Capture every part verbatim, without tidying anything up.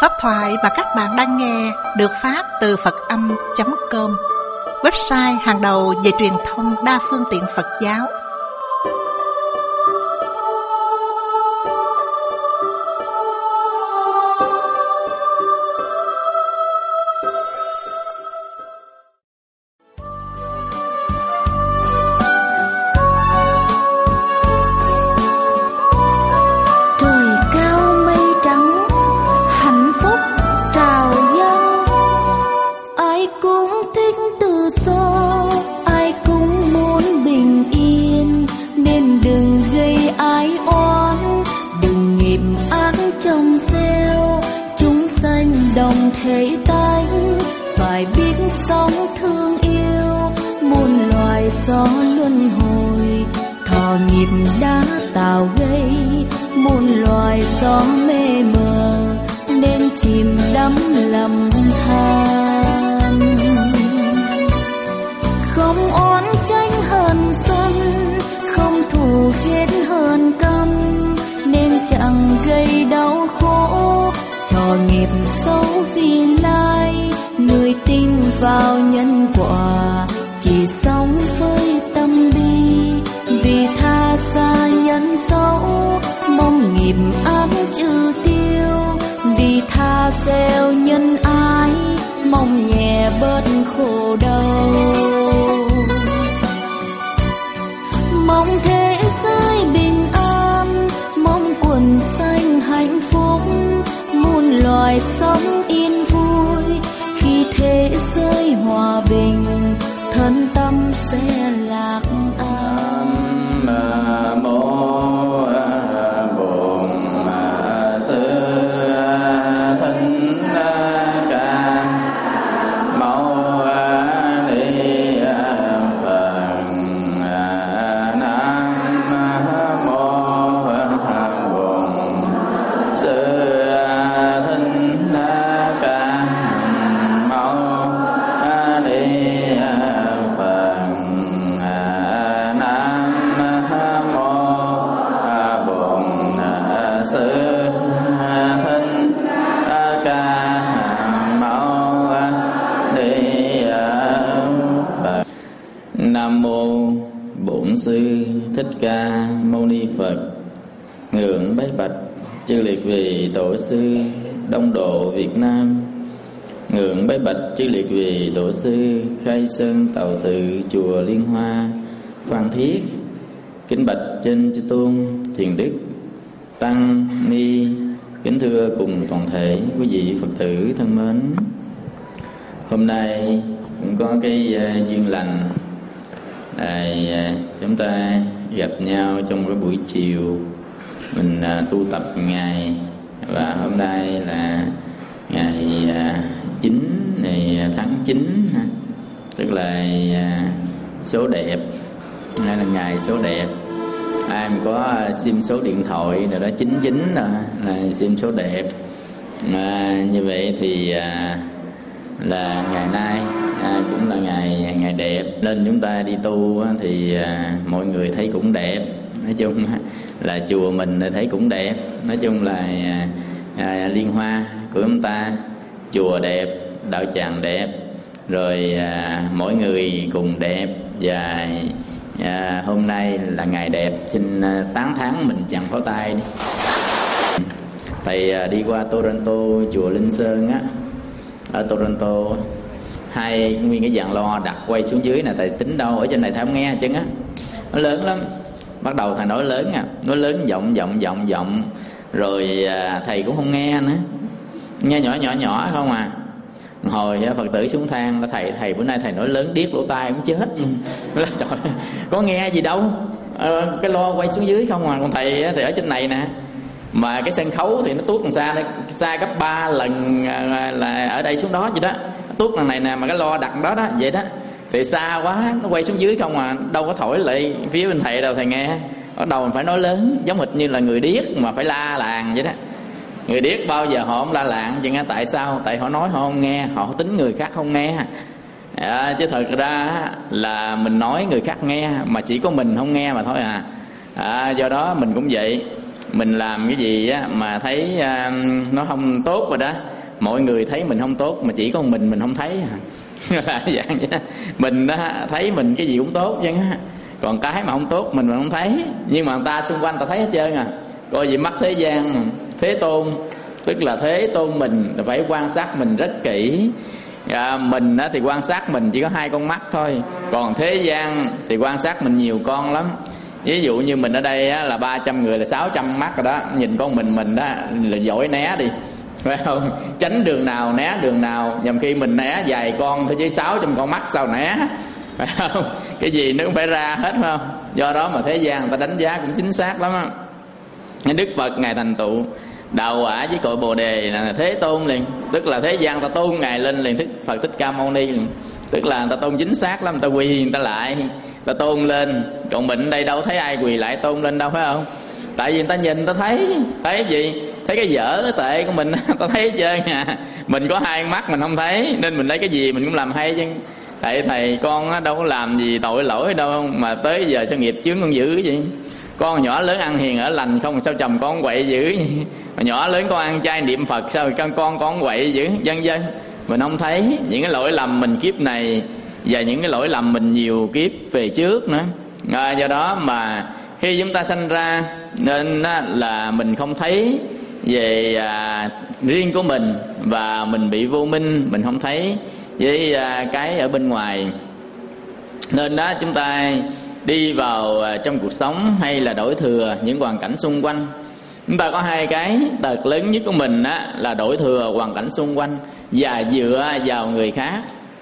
Pháp thoại mà các bạn đang nghe được phát từ Phật Âm chấm com, website hàng đầu về truyền thông đa phương tiện Phật giáo. Chư liệt vì tổ sư Khai Sơn Tàu Tự chùa Liên Hoa Phan Thiết, kính bạch trên chư tôn thiền đức tăng ni, kính thưa cùng toàn thể quý vị Phật tử thân mến. Hôm nay cũng có cái uh, duyên lành à, uh, chúng ta gặp nhau trong cái buổi chiều mình uh, tu tập ngày, và hôm nay là ngày uh, chín này tháng chín, tức là số đẹp, hay là ngày số đẹp. Ai mà có sim số điện thoại rồi đó chín chín rồi là sim số đẹp. À, như vậy thì à, là ngày nay à, cũng là ngày ngày đẹp, nên chúng ta đi tu thì à, mọi người thấy cũng đẹp. Nói chung là chùa mình thấy cũng đẹp. Nói chung là à, Liên Hoa của chúng ta chùa đẹp, đạo tràng đẹp, rồi à, mỗi người cùng đẹp. Và à, hôm nay là ngày đẹp, xin à, tán thán mình chàng pháo tay đi. Thầy à, đi qua Toronto, chùa Linh Sơn á, ở Toronto, hai nguyên cái dàn loa đặt quay xuống dưới nè. Thầy tính đâu ở trên này thầy không nghe chứ á, nó lớn lắm. Bắt đầu thầy nói lớn à, nói lớn giọng giọng giọng giọng rồi à, thầy cũng không nghe nữa, nghe nhỏ nhỏ nhỏ không à. Hồi Phật tử xuống thang là thầy thầy bữa nay thầy nói lớn điếc lỗ tai cũng chết luôn. Trời, có nghe gì đâu, ờ, cái lo quay xuống dưới không à. Còn thầy thì ở trên này nè, mà cái sân khấu thì nó tuốt còn xa, nó xa gấp ba lần là ở đây xuống đó vậy đó. Tuốt lần này nè, mà cái lo đặt đó đó vậy đó thì xa quá, nó quay xuống dưới không à, đâu có thổi lại phía bên thầy đâu thầy nghe. Bắt đầu mình phải nói lớn, giống hệt như là người điếc mà phải la làng vậy đó. Người điếc bao giờ họ không la làng chứ nghe. Tại sao? Tại họ nói họ không nghe, họ tính người khác không nghe à, chứ thật ra là mình nói người khác nghe, mà chỉ có mình không nghe mà thôi à. à do đó mình cũng vậy. mình làm cái gì á mà thấy à, nó không tốt rồi đó, mọi người thấy mình không tốt mà chỉ có mình mình không thấy à. Là dạng vậy đó. Mình đó, thấy mình cái gì cũng tốt chứ á, còn cái mà không tốt mình mình không thấy, nhưng mà người ta xung quanh ta thấy hết trơn à. Coi gì mắt thế gian, Thế Tôn tức là Thế Tôn mình phải quan sát mình rất kỹ. À, mình á, thì quan sát mình chỉ có hai con mắt thôi, còn thế gian thì quan sát mình nhiều con lắm. Ví dụ như mình ở đây á, là ba trăm người là sáu trăm mắt rồi đó, nhìn con mình mình đó là giỏi né đi, phải không? Tránh đường nào né đường nào, nhằm khi mình né vài con thôi chứ sáu trăm con mắt sao né, phải không? Cái gì nó cũng phải ra hết, phải không? Do đó mà thế gian người ta đánh giá cũng chính xác lắm á. Đức Phật ngài thành tựu đạo quả với cội Bồ đề là Thế Tôn liền, tức là thế gian ta tôn ngài lên liền, Thích Phật Thích Ca Mâu Ni liền. Tức là người ta tôn chính xác lắm, người ta quỳ người ta lại, người ta tôn lên. Còn mình đây đâu thấy ai quỳ lại tôn lên đâu, phải không? Tại vì người ta nhìn người ta thấy, thấy gì? Thấy cái dở cái tệ của mình, ta thấy hết trơn à. Mình có hai mắt mình không thấy, nên mình lấy cái gì mình cũng làm hay chứ. Tại thầy con đâu có làm gì tội lỗi đâu mà tới giờ sao nghiệp chướng con dữ vậy. Con nhỏ lớn ăn hiền ở lành không sao chồng con quậy dữ vậy. Mà nhỏ lớn con ăn chay niệm Phật sao con con con quậy dữ, vân vân. Mình không thấy những cái lỗi lầm mình kiếp này và những cái lỗi lầm mình nhiều kiếp về trước nữa. À, do đó mà khi chúng ta sanh ra nên là mình không thấy về à, riêng của mình, và mình bị vô minh, mình không thấy với à, cái ở bên ngoài. Nên đó chúng ta đi vào trong cuộc sống hay là đổi thừa những hoàn cảnh xung quanh, chúng ta có hai cái tật lớn nhất của mình á, là đổi thừa hoàn cảnh xung quanh và dựa vào người khác.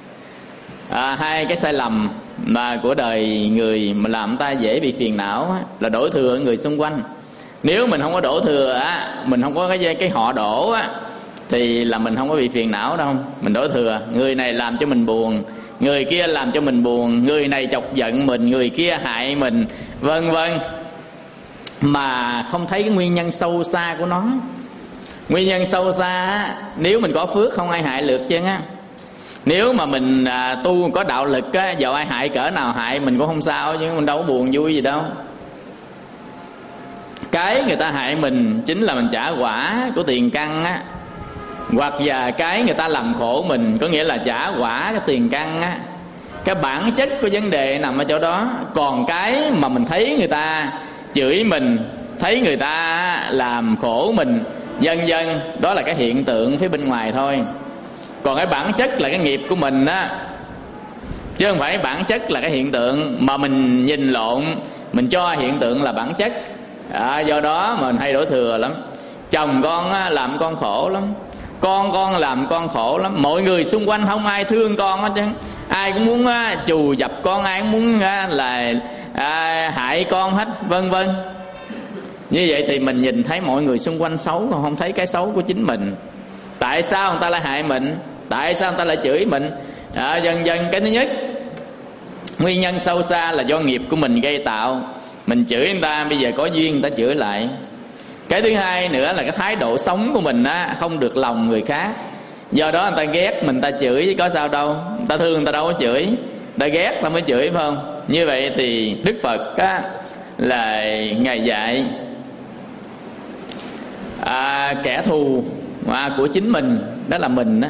À, hai cái sai lầm mà của đời người mà làm ta dễ bị phiền não á, là đổi thừa người xung quanh. Nếu mình không có đổ thừa á, mình không có cái cái họ đổ á, thì là mình không có bị phiền não đâu. Mình đổ thừa, người này làm cho mình buồn, người kia làm cho mình buồn, người này chọc giận mình, người kia hại mình, vân vân, mà không thấy cái nguyên nhân sâu xa của nó. Nguyên nhân sâu xa á, nếu mình có phước không ai hại được chứ á. Nếu mà mình à, tu có đạo lực á, dầu ai hại cỡ nào hại mình cũng không sao, chứ mình đâu có buồn vui gì đâu. Cái người ta hại mình chính là mình trả quả của tiền căn á, hoặc là cái người ta làm khổ mình, có nghĩa là trả quả cái tiền căn á. Cái bản chất của vấn đề nằm ở chỗ đó. Còn cái mà mình thấy người ta chửi mình, thấy người ta làm khổ mình, vân vân, đó là cái hiện tượng phía bên ngoài thôi. Còn cái bản chất là cái nghiệp của mình á, chứ không phải bản chất là cái hiện tượng. Mà mình nhìn lộn, mình cho hiện tượng là bản chất. À, do đó mình hay đổ thừa lắm. Chồng con á, làm con khổ lắm, con con làm con khổ lắm. Mọi người xung quanh không ai thương con hết chứ. Ai cũng muốn á, trù dập con, ai cũng muốn á, là à, hại con hết, vân vân. Như vậy thì mình nhìn thấy mọi người xung quanh xấu, còn không thấy cái xấu của chính mình. Tại sao người ta lại hại mình? Tại sao người ta lại chửi mình? À, dần dần cái thứ nhất, nguyên nhân sâu xa là do nghiệp của mình gây tạo. Mình chửi người ta, bây giờ có duyên người ta chửi lại. Cái thứ hai nữa là cái thái độ sống của mình á, không được lòng người khác. Do đó người ta ghét mình, ta chửi chứ có sao đâu. Người ta thương người ta đâu có chửi, người ta ghét ta mới chửi, phải không? Như vậy thì Đức Phật á, là Ngài dạy à, kẻ thù à, của chính mình đó là mình á.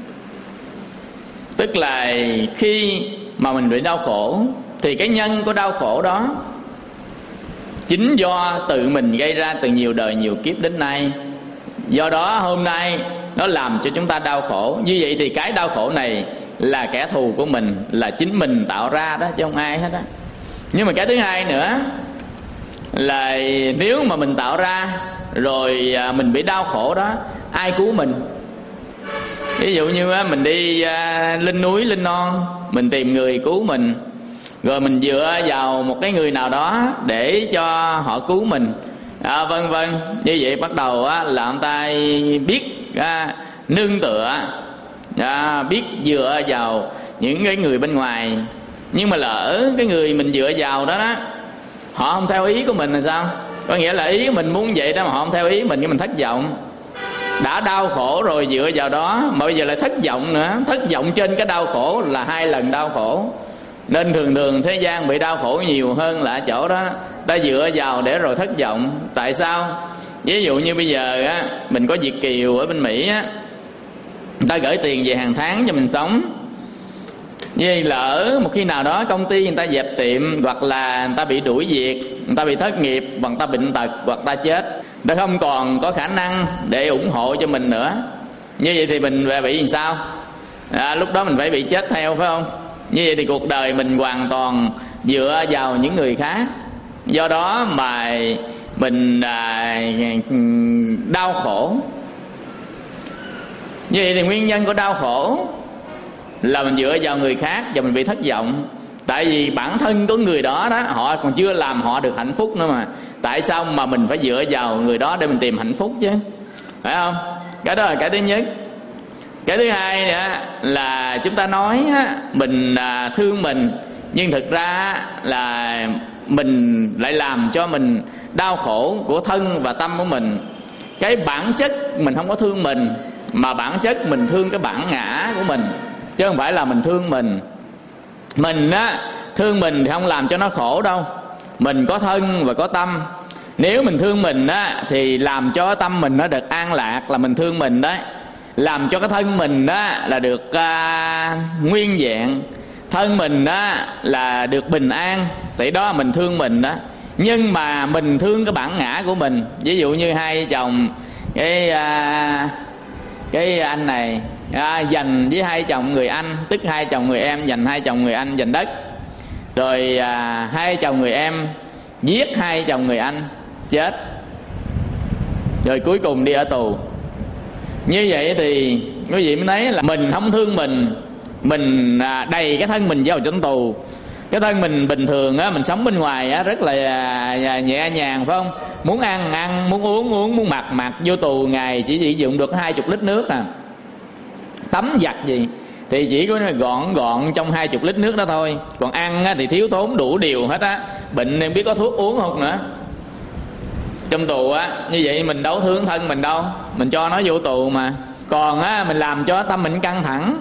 Tức là khi mà mình bị đau khổ thì cái nhân của đau khổ đó chính do tự mình gây ra từ nhiều đời nhiều kiếp đến nay. Do đó hôm nay nó làm cho chúng ta đau khổ. Như vậy thì cái đau khổ này là kẻ thù của mình, là chính mình tạo ra đó, chứ không ai hết á. Nhưng mà cái thứ hai nữa là nếu mà mình tạo ra rồi mình bị đau khổ đó, ai cứu mình? Ví dụ như mình đi lên núi lên non, mình tìm người cứu mình, rồi mình dựa vào một cái người nào đó để cho họ cứu mình, à, vân vân. Như vậy bắt đầu á, là ông ta biết à, nương tựa, à, biết dựa vào những cái người bên ngoài. Nhưng mà lỡ cái người mình dựa vào đó đó, họ không theo ý của mình là sao? Có nghĩa là ý của mình muốn vậy đó mà họ không theo ý mình, cái mình thất vọng. Đã đau khổ rồi dựa vào đó mà bây giờ lại thất vọng nữa. Thất vọng trên cái đau khổ là hai lần đau khổ. Nên thường thường thế gian bị đau khổ nhiều hơn là ở chỗ đó ta dựa vào để rồi thất vọng. Tại sao? Ví dụ như bây giờ á, mình có Việt kiều ở bên Mỹ á, người ta gửi tiền về hàng tháng cho mình sống. Vì lỡ một khi nào đó công ty người ta dẹp tiệm, hoặc là người ta bị đuổi việc, người ta bị thất nghiệp, hoặc người ta bệnh tật, hoặc người ta chết, người ta không còn có khả năng để ủng hộ cho mình nữa. Như vậy thì mình phải bị làm sao? À, lúc đó mình phải bị chết theo, phải không? Như vậy thì cuộc đời mình hoàn toàn dựa vào những người khác. Do đó mà mình à, đau khổ. Như vậy thì nguyên nhân của đau khổ là mình dựa vào người khác và mình bị thất vọng. Tại vì bản thân của người đó đó, họ còn chưa làm họ được hạnh phúc nữa mà. Tại sao mà mình phải dựa vào người đó để mình tìm hạnh phúc chứ? Phải không? Cái đó là cái thứ nhất. Cái thứ hai nữa là chúng ta nói mình thương mình, nhưng thực ra là mình lại làm cho mình đau khổ của thân và tâm của mình. Cái bản chất mình không có thương mình, mà bản chất mình thương cái bản ngã của mình, chứ không phải là mình thương mình. Mình á, thương mình thì không làm cho nó khổ đâu. Mình có thân và có tâm. Nếu mình thương mình á, thì làm cho tâm mình nó được an lạc là mình thương mình đấy. Làm cho cái thân mình á, là được uh, nguyên vẹn. Thân mình á, là được bình an. Thì đó mình thương mình đó. Nhưng mà mình thương cái bản ngã của mình. Ví dụ như hai chồng Cái uh, cái anh này à, dành với hai chồng người anh, tức hai chồng người em dành hai chồng người anh giành đất. Rồi à, hai chồng người em giết hai chồng người anh, chết. Rồi cuối cùng đi ở tù. Như vậy thì quý vị mới thấy là mình không thương mình. Mình à, đầy cái thân mình vào trong tù. Cái thân mình bình thường á, mình sống bên ngoài á, rất là à, nhẹ nhàng, phải không? Muốn ăn ăn, muốn uống uống, muốn mặc mặc. Vô tù ngày chỉ sử dụng được hai chục lít nước à. Tắm giặt gì thì chỉ có gọn gọn trong hai chục lít nước đó thôi. Còn ăn á, thì thiếu thốn đủ điều hết á. Bệnh em biết có thuốc uống không nữa. Trong tù á, như vậy mình đâu thương thân mình đâu, mình cho nó vô tù mà. Còn á, mình làm cho tâm mình căng thẳng.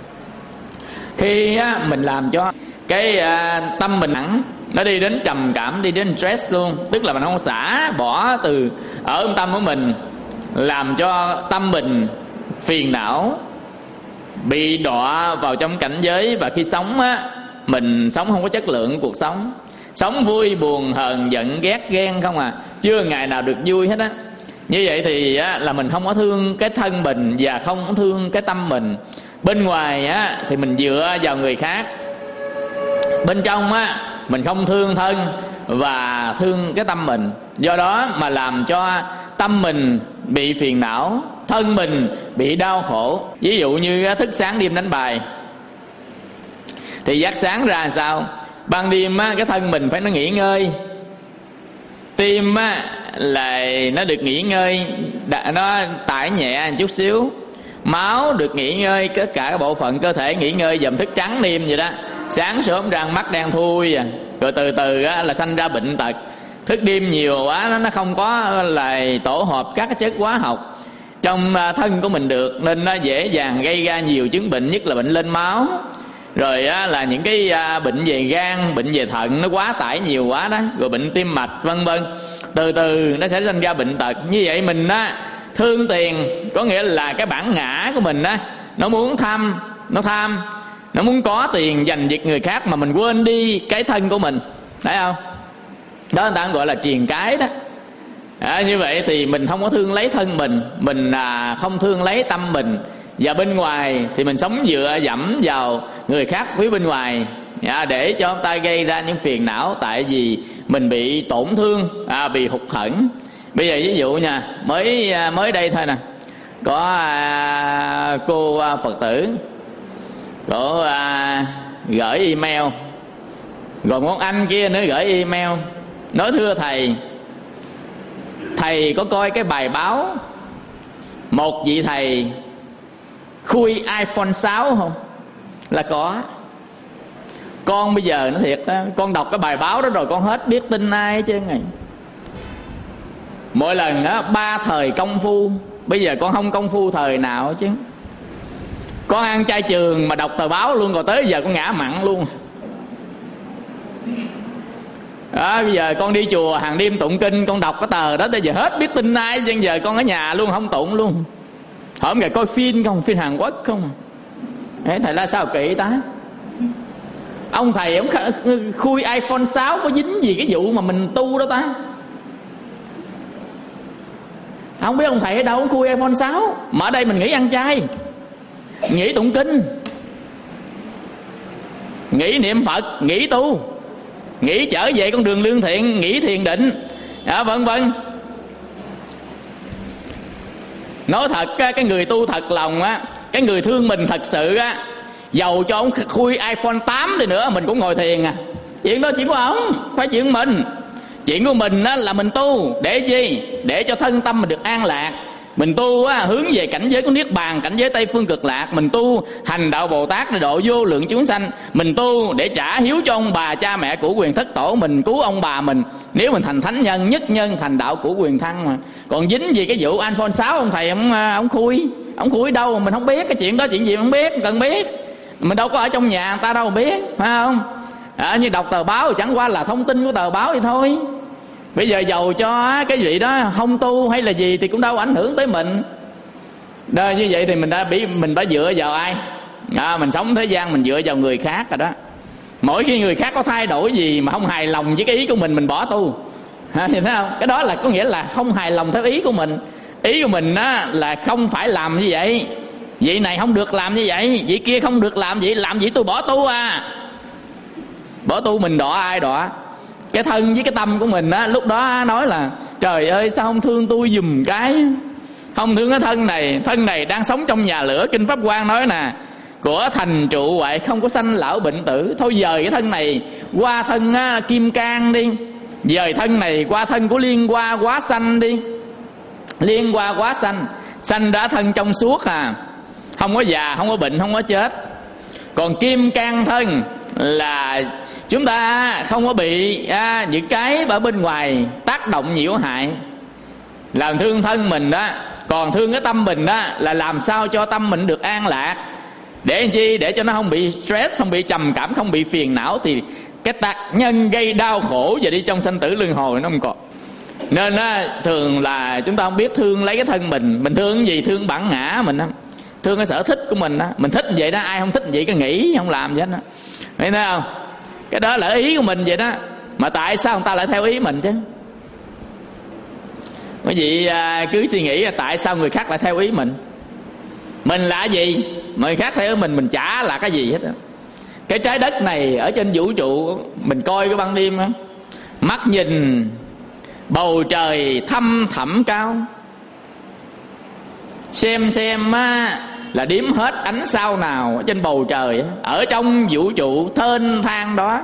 Khi á, mình làm cho cái à, tâm mình nặng, nó đi đến trầm cảm, đi đến stress luôn. Tức là mình không xả bỏ từ ở tâm của mình, làm cho tâm mình phiền não, bị đọa vào trong cảnh giới. Và khi sống á, mình sống không có chất lượng cuộc sống. Sống vui buồn hờn giận ghét ghen không à, chưa ngày nào được vui hết á. Như vậy thì á, là mình không có thương cái thân mình và không có thương cái tâm mình. Bên ngoài á, thì mình dựa vào người khác. Bên trong á, mình không thương thân và thương cái tâm mình. Do đó mà làm cho tâm mình bị phiền não, thân mình bị đau khổ. Ví dụ như thức sáng đêm đánh bài, thì giấc sáng ra làm sao? Ban đêm á, cái thân mình phải nó nghỉ ngơi. Tim á, là nó được nghỉ ngơi, nó tải nhẹ một chút xíu. Máu được nghỉ ngơi, tất cả các bộ phận cơ thể nghỉ ngơi, dầm thức trắng đêm vậy đó. Sáng sớm răng mắt đen thui à. Rồi từ từ á, là sanh ra bệnh tật. Thức đêm nhiều quá nó, nó không có là tổ hợp các cái chất hóa học trong thân của mình được, nên nó dễ dàng gây ra nhiều chứng bệnh, nhất là bệnh lên máu. Rồi á, là những cái à, bệnh về gan, bệnh về thận nó quá tải nhiều quá đó. Rồi bệnh tim mạch vân vân. Từ từ nó sẽ sinh ra bệnh tật. Như vậy mình á, thương tiền có nghĩa là cái bản ngã của mình á, nó muốn tham, nó tham, nó muốn có tiền giành giật người khác, mà mình quên đi cái thân của mình. Thấy không? Đó người ta gọi là triền cái đó. À, như vậy thì mình không có thương lấy thân mình, mình à, không thương lấy tâm mình. Và bên ngoài thì mình sống dựa dẫm vào người khác phía bên ngoài, à, để cho ông ta gây ra những phiền não. Tại vì mình bị tổn thương, à, bị hụt hẫng. Bây giờ ví dụ nha, mới mới đây thôi nè, có à, cô à, Phật tử, cô à, gửi email, rồi một anh kia nữa gửi email nói: thưa thầy, thầy có coi cái bài báo một vị thầy khui iPhone sáu không? Là có. Con bây giờ nó thiệt đó, con đọc cái bài báo đó rồi con hết biết tin ai chứ ngày. Mỗi lần á, ba thời công phu, bây giờ con không công phu thời nào chứ. Con ăn chay trường mà đọc tờ báo luôn, rồi tới giờ con ngã mặn luôn. Đó, bây giờ con đi chùa hàng đêm tụng kinh, con đọc cái tờ đó tới giờ hết biết tin ai, bây giờ con ở nhà luôn không tụng luôn. Hôm ngày coi phim không, phim Hàn Quốc không. Thế thầy La sao kỵ ta? Ông thầy ông khui iPhone sáu có dính gì cái vụ mà mình tu đó ta? Không biết ông thầy ở đâu ông khui iPhone sáu. Mà ở đây mình nghĩ ăn chay, nghĩ tụng kinh, nghĩ niệm Phật, nghĩ tu, nghĩ trở về con đường lương thiện, nghĩ thiền định, à, vân vân. Nói thật cái người tu thật lòng á, cái người thương mình thật sự á, dầu cho ông khui iPhone tám đi nữa mình cũng ngồi thiền à. Chuyện đó chuyện của ông, phải chuyện của mình. Chuyện của mình á là mình tu để chi? Để cho thân tâm mình được an lạc. Mình tu á, hướng về cảnh giới của Niết Bàn, cảnh giới Tây Phương Cực Lạc. Mình tu hành đạo Bồ Tát để độ vô lượng chúng sanh. Mình tu để trả hiếu cho ông bà cha mẹ của quyền thất tổ mình, cứu ông bà mình. Nếu mình thành thánh nhân, nhất nhân thành đạo của quyền thăng mà. Còn dính gì cái vụ iPhone sáu ông thầy ông, ông khui. Ông khui đâu mình không biết. Cái chuyện đó chuyện gì mình không biết, không cần biết. Mình đâu có ở trong nhà người ta đâu biết, phải không? À, như đọc tờ báo chẳng qua là thông tin của tờ báo vậy thôi. Bây giờ dầu cho cái vị đó không tu hay là gì thì cũng đâu ảnh hưởng tới mình. Đó, như vậy thì mình đã bị mình đã dựa vào ai? À, mình sống thế gian mình dựa vào người khác rồi đó. Mỗi khi người khác có thay đổi gì mà không hài lòng với cái ý của mình, mình bỏ tu. À, thấy không? Cái đó là có nghĩa là không hài lòng theo ý của mình. Ý của mình á, là không phải làm như vậy. Vị này không được làm như vậy, vị kia không được làm vậy, làm gì tôi bỏ tu à. Bỏ tu mình đọa ai đọa? Cái thân với cái tâm của mình á, lúc đó nói là trời ơi sao không thương tôi giùm cái. Không thương cái thân này, thân này đang sống trong nhà lửa. Kinh Pháp Hoa nói nè, của thành trụ hoại không có sanh lão bệnh tử. Thôi dời cái thân này qua thân á, kim cang đi. Dời thân này qua thân của liên hoa quá sanh đi. Liên hoa quá sanh, sanh ra thân trong suốt à, không có già, không có bệnh, không có chết. Còn kim cang thân là chúng ta không có bị à, những cái ở bên ngoài tác động nhiễu hại, làm thương thân mình đó. Còn thương cái tâm mình đó là làm sao cho tâm mình được an lạc. Để làm chi? Để cho nó không bị stress, không bị trầm cảm, không bị phiền não. Thì cái tác nhân gây đau khổ và đi trong sanh tử luân hồi nó không còn. Nên á, thường là chúng ta không biết thương lấy cái thân mình. Mình thương cái gì? Thương bản ngã mình á, thương cái sở thích của mình á. Mình thích vậy đó, ai không thích vậy cái nghĩ không làm vậy đó. Thấy không? Cái đó là ý của mình vậy đó. Mà tại sao người ta lại theo ý mình chứ? Quý vị à, cứ suy nghĩ là tại sao người khác lại theo ý mình. Mình là gì? Người khác theo ý mình, mình chả là cái gì hết á. Cái trái đất này ở trên vũ trụ, mình coi cái ban đêm á, mắt nhìn bầu trời thăm thẳm cao, xem xem á, là đếm hết ánh sao nào ở trên bầu trời, ở trong vũ trụ thênh thang đó.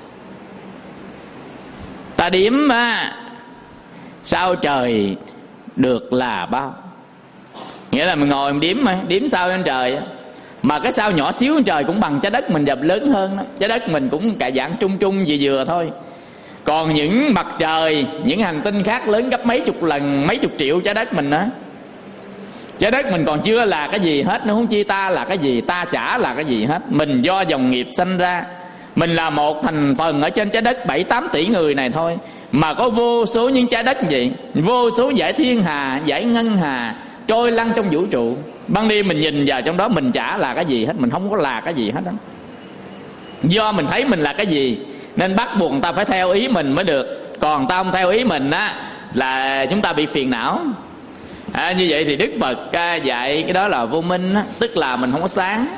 Ta đếm á, sao trời được là bao. Nghĩa là mình ngồi mình đếm mà, đếm sao trên trời. Mà cái sao nhỏ xíu trên trời cũng bằng trái đất mình dập lớn hơn đó. Trái đất mình cũng cả dạng trung trung vừa vừa thôi. Còn những mặt trời, những hành tinh khác lớn gấp mấy chục lần, mấy chục triệu trái đất mình đó. Trái đất mình còn chưa là cái gì hết, nó không chi ta là cái gì, ta chả là cái gì hết. Mình do dòng nghiệp sanh ra. Mình là một thành phần ở trên trái đất bảy tám tỷ người này thôi. Mà có vô số những trái đất như vậy, vô số dải thiên hà, dải ngân hà trôi lăn trong vũ trụ. Ban đêm mình nhìn vào trong đó mình chả là cái gì hết, mình không có là cái gì hết đó. Do mình thấy mình là cái gì nên bắt buộc người ta phải theo ý mình mới được. Còn ta không theo ý mình á là chúng ta bị phiền não. À, như vậy thì Đức Phật dạy cái đó là vô minh á, tức là mình không có sáng.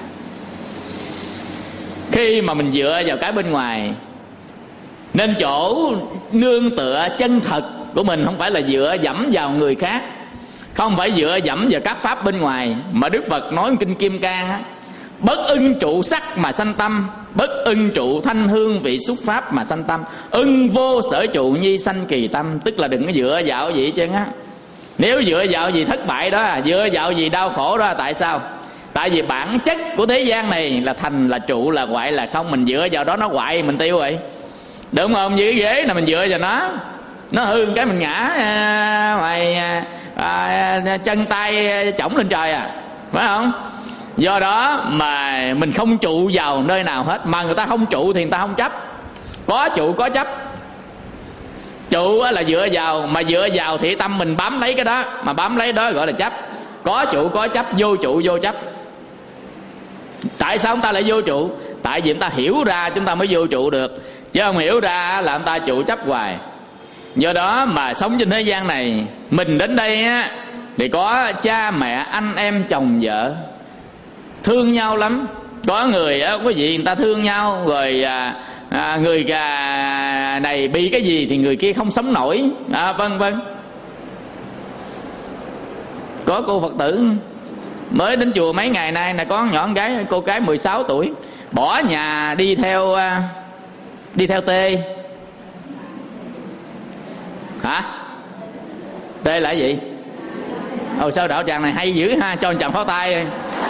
Khi mà mình dựa vào cái bên ngoài, nên chỗ nương tựa chân thật của mình không phải là dựa dẫm vào người khác, không phải dựa dẫm vào các pháp bên ngoài. Mà Đức Phật nói Kinh Kim Cang á, bất ưng trụ sắc mà sanh tâm, bất ưng trụ thanh hương vị xúc pháp mà sanh tâm, ưng vô sở trụ nhi sanh kỳ tâm. Tức là đừng có dựa vào gì chứ á. Nếu dựa vào gì thất bại đó, dựa vào gì đau khổ đó, tại sao? Tại vì bản chất của thế gian này là thành là trụ là hoại là không. Mình dựa vào đó nó hoại mình tiêu vậy, đúng không? Như cái ghế là mình dựa vào nó, nó hư cái mình ngã à, ngoài à, à, chân tay chổng lên trời à, phải không? Do đó mà mình không trụ vào nơi nào hết. Mà người ta không trụ thì người ta không chấp. Có trụ có chấp. Trụ là dựa vào, mà dựa vào thì tâm mình bám lấy cái đó, mà bám lấy đó gọi là chấp. Có trụ có chấp, vô trụ vô chấp. Tại sao chúng ta lại vô trụ? Tại vì chúng ta hiểu ra chúng ta mới vô trụ được, chứ không hiểu ra là chúng ta trụ chấp hoài. Do đó mà sống trên thế gian này, mình đến đây á thì có cha mẹ, anh em, chồng vợ, thương nhau lắm. Có người á, quý vị, người ta thương nhau rồi à, à, người à, này bị cái gì thì người kia không sống nổi, à, vân vân. Có cô Phật tử mới đến chùa mấy ngày nay là có nhỏ con gái, cô gái mười sáu tuổi, bỏ nhà đi theo đi theo Tê. Hả? Tê là gì? Ồ, sao đạo tràng này hay dữ ha, cho anh chàng pháo tay.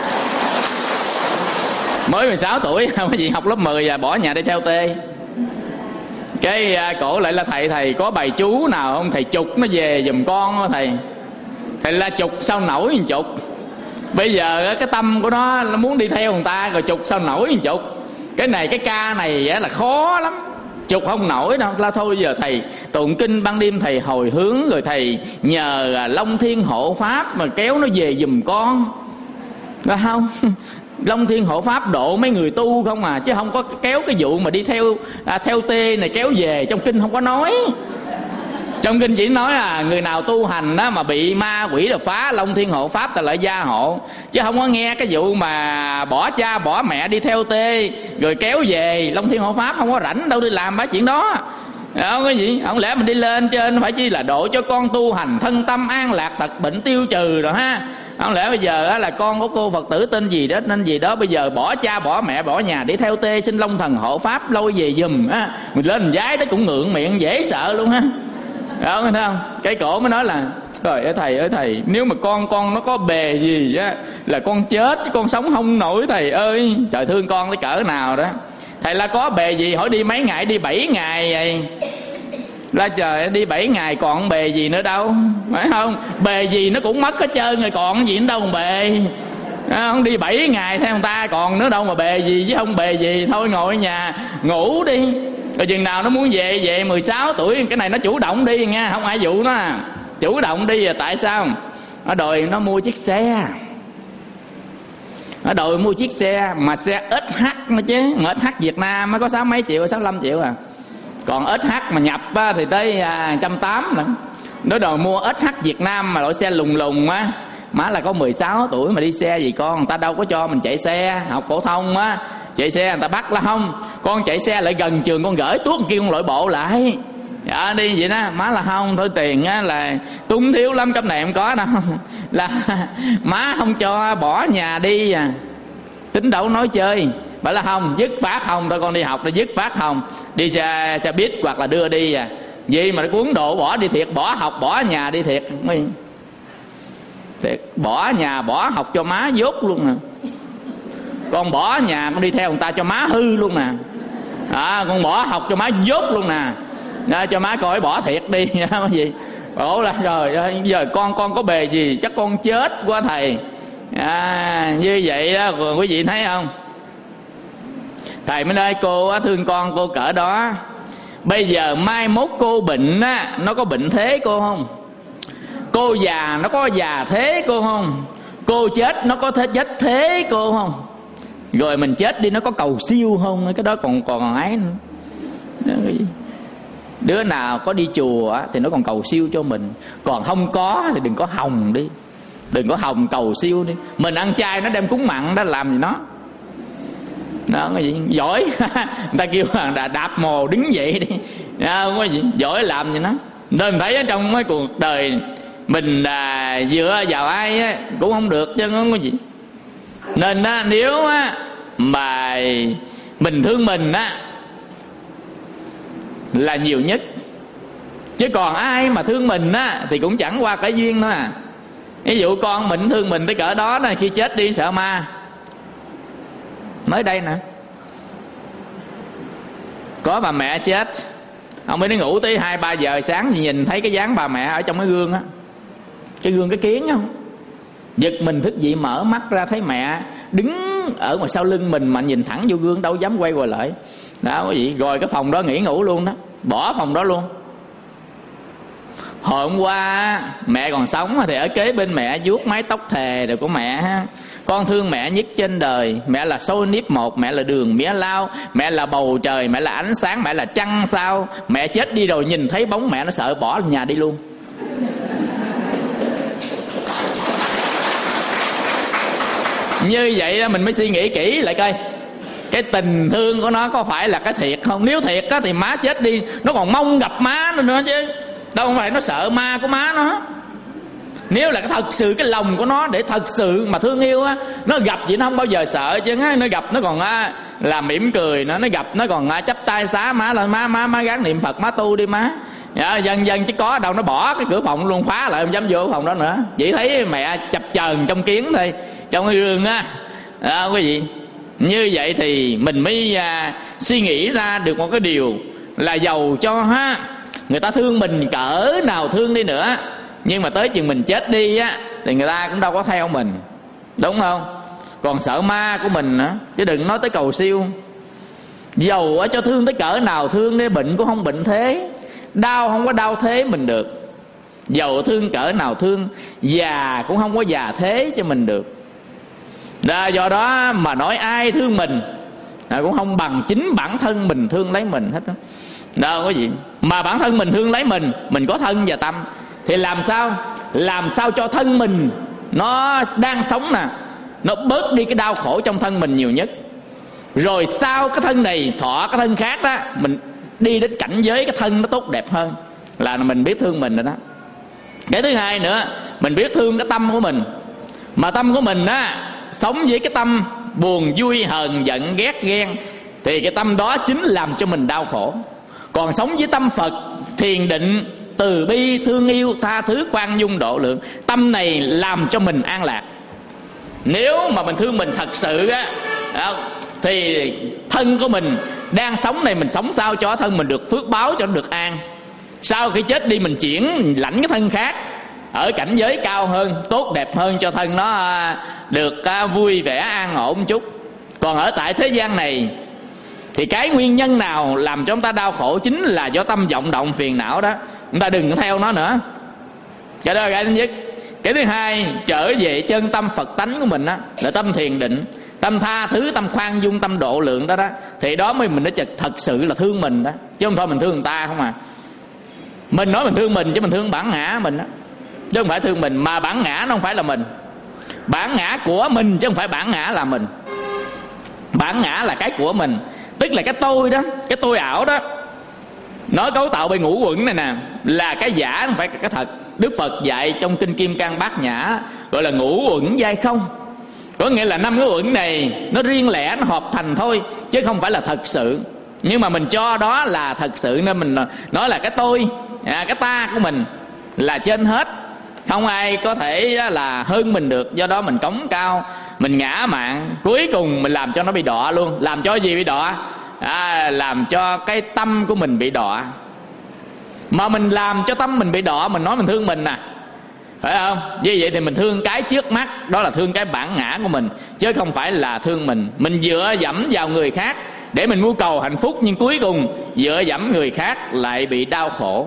Mới mười sáu tuổi, không có gì, học lớp mười và bỏ nhà đi theo Tê. Cái cổ lại là thầy, thầy có bài chú nào không? Thầy chục nó về giùm con đó thầy. Thầy la chục sao nổi một chục. Bây giờ cái tâm của nó, nó muốn đi theo người ta, rồi chục sao nổi một chục. Cái này cái ca này là khó lắm, chục không nổi đâu. La thôi giờ thầy tụng kinh ban đêm, thầy hồi hướng, rồi thầy nhờ Long Thiên hộ pháp mà kéo nó về giùm con. Là không, Long Thiên hộ pháp độ mấy người tu không à, chứ không có kéo cái vụ mà đi theo à, theo Tê này kéo về. Trong kinh không có nói. Trong kinh chỉ nói là người nào tu hành đó mà bị ma quỷ là phá, Long Thiên hộ pháp ta lợi gia hộ. Chứ không có nghe cái vụ mà bỏ cha bỏ mẹ đi theo Tê rồi kéo về. Long Thiên hộ pháp không có rảnh đâu đi làm bá chuyện đó. Không có gì, không lẽ mình đi lên trên phải chi là độ cho con tu hành thân tâm an lạc, tật bệnh tiêu trừ rồi ha. Không lẽ bây giờ là con của cô Phật tử tên gì đó nên gì đó, bây giờ bỏ cha bỏ mẹ bỏ nhà đi theo Tê, xin Long Thần hộ pháp lôi về giùm á. Mình lên mình giái đó cũng ngượng miệng dễ sợ luôn ha. Đó, thấy không? Cái cổ mới nói là trời ơi thầy ơi thầy, nếu mà con con nó có bề gì á là con chết chứ con sống không nổi thầy ơi. Trời thương con tới cỡ nào đó. Thầy là có bề gì, hỏi đi mấy ngày, đi bảy ngày vậy. Là trời, đi bảy ngày còn bề gì nữa đâu, phải không? Bề gì nó cũng mất hết trơn rồi, còn gì nữa đâu mà bề. Không đi bảy ngày theo người ta còn nữa đâu mà bề gì, chứ không bề gì. Thôi ngồi ở nhà ngủ đi, rồi chừng nào nó muốn về về. Mười sáu tuổi cái này nó chủ động đi nha, không ai dụ nó. Chủ động đi. Rồi tại sao? Nó đòi nó mua chiếc xe, nó đòi mua chiếc xe mà xe ét hát nữa chứ. Mà ét hát Việt Nam mới có sáu mấy triệu, sáu mươi lăm triệu à. Còn ét hát mà nhập á, thì tới một trăm tám mươi lận. Nó đòi mua ét hát Việt Nam mà loại xe lùng lùng á. Má là có mười sáu tuổi mà đi xe gì con, người ta đâu có cho mình chạy xe. Học phổ thông á, chạy xe người ta bắt là không. Con chạy xe lại gần trường, con gửi tuốt kêu con lội bộ lại. Dạ đi vậy đó. Má là không, thôi tiền á là tung thiếu lắm, cấp này không có đâu. Là má không cho bỏ nhà đi à. Tính đâu nói chơi. Bảo là không, dứt phát không, thôi con đi học là dứt phát không. Đi xe, xe buýt hoặc là đưa đi à. Gì mà nó cuốn độ bỏ đi thiệt, bỏ học bỏ nhà đi thiệt. Thiệt, bỏ nhà bỏ học cho má dốt luôn nè. Con bỏ nhà con đi theo người ta cho má hư luôn nè. À, con bỏ học cho má dốt luôn nè. À, cho má coi bỏ thiệt đi. Cái gì ủa là trời ơi, giờ con con có bề gì, chắc con chết quá thầy. À, như vậy đó quý vị thấy không? Thầy mới nói cô thương con cô cỡ đó. Bây giờ mai mốt cô bệnh á, nó có bệnh thế cô không? Cô già nó có già thế cô không? Cô chết nó có thế chết thế cô không? Rồi mình chết đi nó có cầu siêu không? Cái đó còn còn ấy nữa. Đứa nào có đi chùa thì nó còn cầu siêu cho mình. Còn không có thì đừng có hòng đi. Đừng có hòng cầu siêu đi. Mình ăn chay nó đem cúng mặn đó làm gì nó. Đó cái gì giỏi. Người ta kêu là đạp mồ đứng dậy đi. Đó, cái gì giỏi làm gì nó. Nên thấy trong mấy cuộc đời mình à, dựa vào ai á, cũng không được chứ không có gì. Nên á, nếu á, mà mình thương mình á là nhiều nhất. Chứ còn ai mà thương mình á thì cũng chẳng qua cái duyên thôi à. Ví dụ con mình thương mình tới cỡ đó là khi chết đi sợ ma. Mới đây nè, có bà mẹ chết, ông ấy đi ngủ tới hai ba giờ sáng nhìn thấy cái dáng bà mẹ ở trong cái gương á, cái gương cái kiến không, giật mình thức dậy mở mắt ra thấy mẹ đứng ở ngoài sau lưng mình mà nhìn thẳng vô gương, đâu dám quay qua lại. Đó quý vị, rồi cái phòng đó nghỉ ngủ luôn đó, bỏ phòng đó luôn. Hồi hôm qua mẹ còn sống thì ở kế bên mẹ vuốt mái tóc thề rồi của mẹ ha. Con thương mẹ nhất trên đời. Mẹ là sôi nếp một, mẹ là đường mía lao, mẹ là bầu trời, mẹ là ánh sáng, mẹ là trăng sao. Mẹ chết đi rồi nhìn thấy bóng mẹ nó sợ bỏ nhà đi luôn. Như vậy mình mới suy nghĩ kỹ lại coi cái tình thương của nó có phải là cái thiệt không. Nếu thiệt á thì má chết đi nó còn mong gặp má nữa chứ, đâu không phải nó sợ ma của má nó. Nếu là cái thật sự cái lòng của nó để thật sự mà thương yêu á, nó gặp gì nó không bao giờ sợ chứ. Nó gặp nó còn á, là mỉm cười nó, nó gặp nó còn á, chắp tay xá má là má má má gắng niệm Phật má tu đi má. Dạ, dần dần chứ có đâu nó bỏ cái cửa phòng luôn, khóa lại không dám vô phòng đó nữa. Chỉ thấy mẹ chập chờn trong kiến thôi, trong cái gương á. À, quý vị, như vậy thì mình mới à, suy nghĩ ra được một cái điều là giàu cho ha người ta thương mình cỡ nào thương đi nữa, nhưng mà tới chừng mình chết đi á thì người ta cũng đâu có theo mình, đúng không? Còn sợ ma của mình nữa, chứ đừng nói tới cầu siêu. Dầu ở cho thương tới cỡ nào thương đi, bệnh cũng không bệnh thế, đau không có đau thế mình được. Dầu thương cỡ nào thương, già cũng không có già thế cho mình được. Đó, do đó mà nói ai thương mình à, cũng không bằng chính bản thân mình thương lấy mình hết đó. Đâu có gì. Mà bản thân mình thương lấy mình, mình có thân và tâm, thì làm sao Làm sao cho thân mình nó đang sống nè, nó bớt đi cái đau khổ trong thân mình nhiều nhất. Rồi sau cái thân này thọ cái thân khác đó, mình đi đến cảnh giới cái thân nó tốt đẹp hơn, là mình biết thương mình rồi đó. Cái thứ hai nữa, mình biết thương cái tâm của mình. Mà tâm của mình á, sống với cái tâm buồn vui hờn giận ghét ghen, thì cái tâm đó chính làm cho mình đau khổ. Còn sống với tâm Phật, thiền định, từ bi, thương yêu, tha thứ, khoan dung, độ lượng, tâm này làm cho mình an lạc. Nếu mà mình thương mình thật sự á, thì thân của mình đang sống này, mình sống sao cho thân mình được phước báo, cho nó được an. Sau khi chết đi mình chuyển lãnh cái thân khác ở cảnh giới cao hơn, tốt đẹp hơn, cho thân nó được vui vẻ an ổn một chút. Còn ở tại thế gian này thì cái nguyên nhân nào làm cho chúng ta đau khổ chính là do tâm vọng động phiền não đó. Chúng ta đừng theo nó nữa. Cái đó là cái thứ nhất. Cái thứ hai, trở về chân tâm Phật tánh của mình đó, là tâm thiền định, tâm tha thứ, tâm khoan dung, tâm độ lượng đó đó. Thì đó mới mình nói thật sự là thương mình đó, chứ không thôi mình thương người ta không à. Mình nói mình thương mình chứ mình thương bản ngã mình đó, chứ không phải thương mình. Mà bản ngã nó không phải là mình, bản ngã của mình chứ không phải bản ngã là mình. Bản ngã là cái của mình, tức là cái tôi đó, cái tôi ảo đó. Nó cấu tạo bởi ngũ uẩn này nè, là cái giả không phải cái thật. Đức Phật dạy trong kinh Kim Cang Bát Nhã gọi là ngũ uẩn giai không. Có nghĩa là năm cái uẩn này nó riêng lẻ, nó hợp thành thôi, chứ không phải là thật sự. Nhưng mà mình cho đó là thật sự, nên mình nói là cái tôi, à, cái ta của mình là trên hết, không ai có thể là hơn mình được. Do đó mình cống cao, mình ngã mạn, cuối cùng mình làm cho nó bị đọa luôn. Làm cho gì bị đọa? À, làm cho cái tâm của mình bị đọa. Mà mình làm cho tâm mình bị đọa, mình nói mình thương mình nè, phải không? Như vậy thì mình thương cái trước mắt, đó là thương cái bản ngã của mình, chứ không phải là thương mình. Mình dựa dẫm vào người khác để mình mưu cầu hạnh phúc, nhưng cuối cùng dựa dẫm người khác lại bị đau khổ